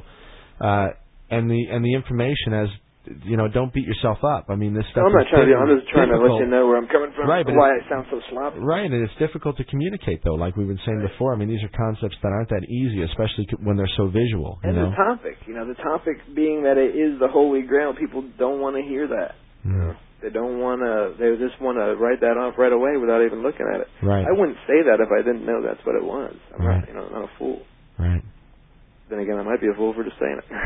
and the information, as don't beat yourself up. I mean, this stuff. I'm not trying to. I'm just trying to let you know where I'm coming from. Right, but why I sound so sloppy. Right, and it's difficult to communicate, though. Like we've been saying before. I mean, these are concepts that aren't that easy, especially when they're so visual. And the topic, the topic being that it is the Holy Grail. People don't want to hear that. They don't want to. They just want to write that off right away without even looking at it. Right. I wouldn't say that if I didn't know that's what it was. I'm right. not, not a fool. Right. Then again, I might be a fool for just saying it.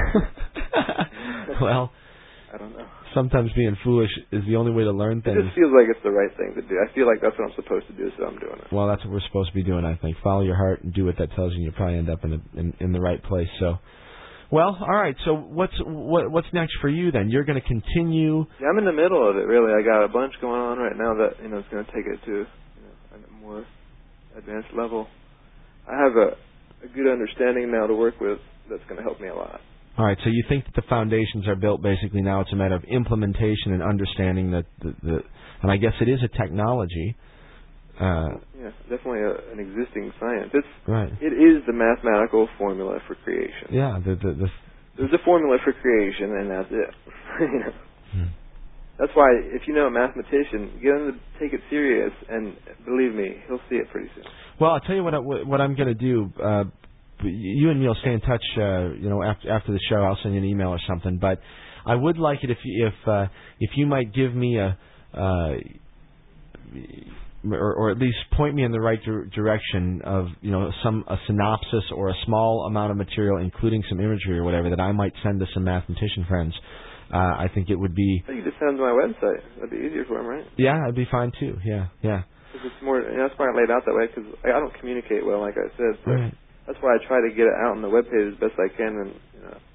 Well, I don't know. Sometimes being foolish is the only way to learn things. It just feels like it's the right thing to do. I feel like that's what I'm supposed to do, so I'm doing it. Well, that's what we're supposed to be doing, I think. Follow your heart and do what that tells you, and you'll probably end up in the right place. So, well, all right. So what's next for you then? You're going to continue. Yeah, I'm in the middle of it, really. I got a bunch going on right now that it's going to take it to a more advanced level. I have a good understanding now to work with that's going to help me a lot. All right, so you think that the foundations are built basically now. It's a matter of implementation and understanding that and I guess it is a technology. Yeah, definitely an existing science. Right. It is the mathematical formula for creation. Yeah, there's a formula for creation, and that's it. That's why if you know a mathematician, get him to take it serious, and believe me, he'll see it pretty soon. Well, I'll tell you what I'm going to do. You and me will stay in touch. After the show, I'll send you an email or something. But I would like it if you might give me or at least point me in the right direction of a synopsis or a small amount of material, including some imagery or whatever, that I might send to some mathematician friends. I think it would be. You just send them to my website. That'd be easier for them, right? Yeah, that'd be fine too. Yeah. Because it's more. That's why I laid out that way. Because I don't communicate well, like I said. So right. That's why I try to get it out on the webpage as best I can, and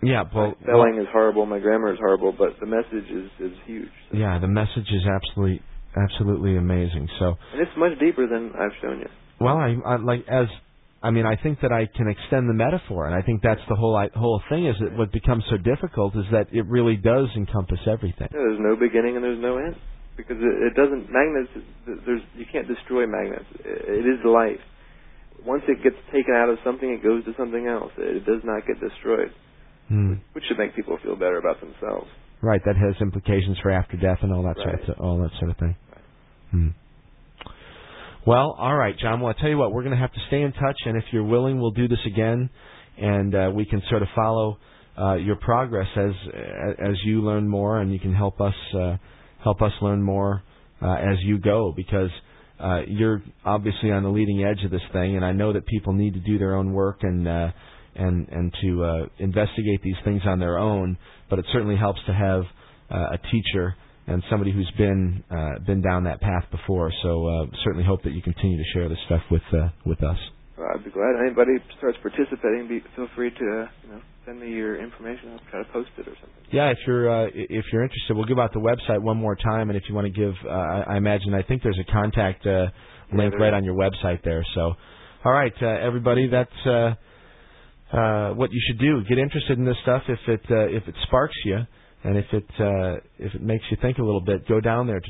Yeah, my spelling is horrible, my grammar is horrible, but the message is huge. So. Yeah, the message is absolutely amazing. So, and it's much deeper than I've shown you. Well, I think that I can extend the metaphor, and I think that's the whole thing. Is that what becomes so difficult is that it really does encompass everything. Yeah, there's no beginning and there's no end, because it doesn't. Magnets. You can't destroy magnets. It is life. Once it gets taken out of something, it goes to something else. It does not get destroyed, which should make people feel better about themselves. Right. That has implications for after death and all that sort of thing. Right. Well, all right, John. Well, I'll tell you what. We're going to have to stay in touch, and if you're willing, we'll do this again, and we can sort of follow your progress as you learn more, and you can help us learn more as you go, because you're obviously on the leading edge of this thing, and I know that people need to do their own work and to investigate these things on their own. But it certainly helps to have a teacher and somebody who's been down that path before. So certainly hope that you continue to share this stuff with us. Well, I'd be glad. Anybody starts participating, feel free to send me your information. I'll try to post it or something. Yeah, if you're interested, we'll give out the website one more time, and if you want to give, I think there's a contact link right on your website there. So, all right, everybody, that's what you should do. Get interested in this stuff if it sparks you. And if it makes you think a little bit, go down there to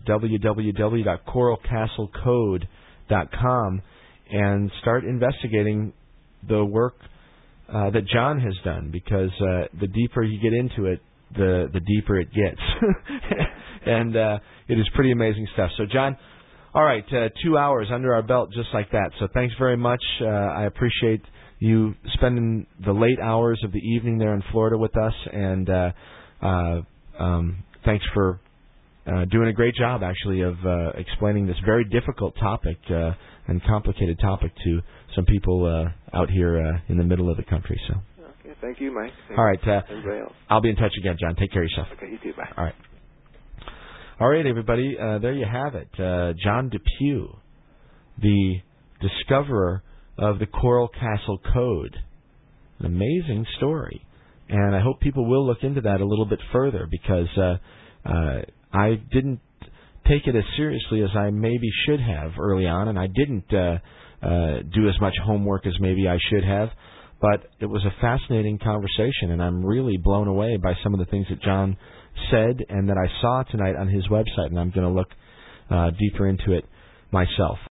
www.coralcastlecode.com and start investigating the work that John has done, because the deeper you get into it, the deeper it gets. And it is pretty amazing stuff. So, John, all right, 2 hours under our belt just like that. So thanks very much. I appreciate you spending the late hours of the evening there in Florida with us, and thanks for doing a great job, actually, of explaining this very difficult topic and complicated topic to some people out here in the middle of the country. So, okay, thank you, Mike. All right, everybody else. I'll be in touch again, John. Take care of yourself. Okay, you too. Bye. All right, everybody. There you have it. John Depew, the discoverer of the Coral Castle Code. An amazing story. And I hope people will look into that a little bit further, because I didn't take it as seriously as I maybe should have early on, and I didn't do as much homework as maybe I should have. But it was a fascinating conversation, and I'm really blown away by some of the things that John said and that I saw tonight on his website, and I'm going to look deeper into it myself.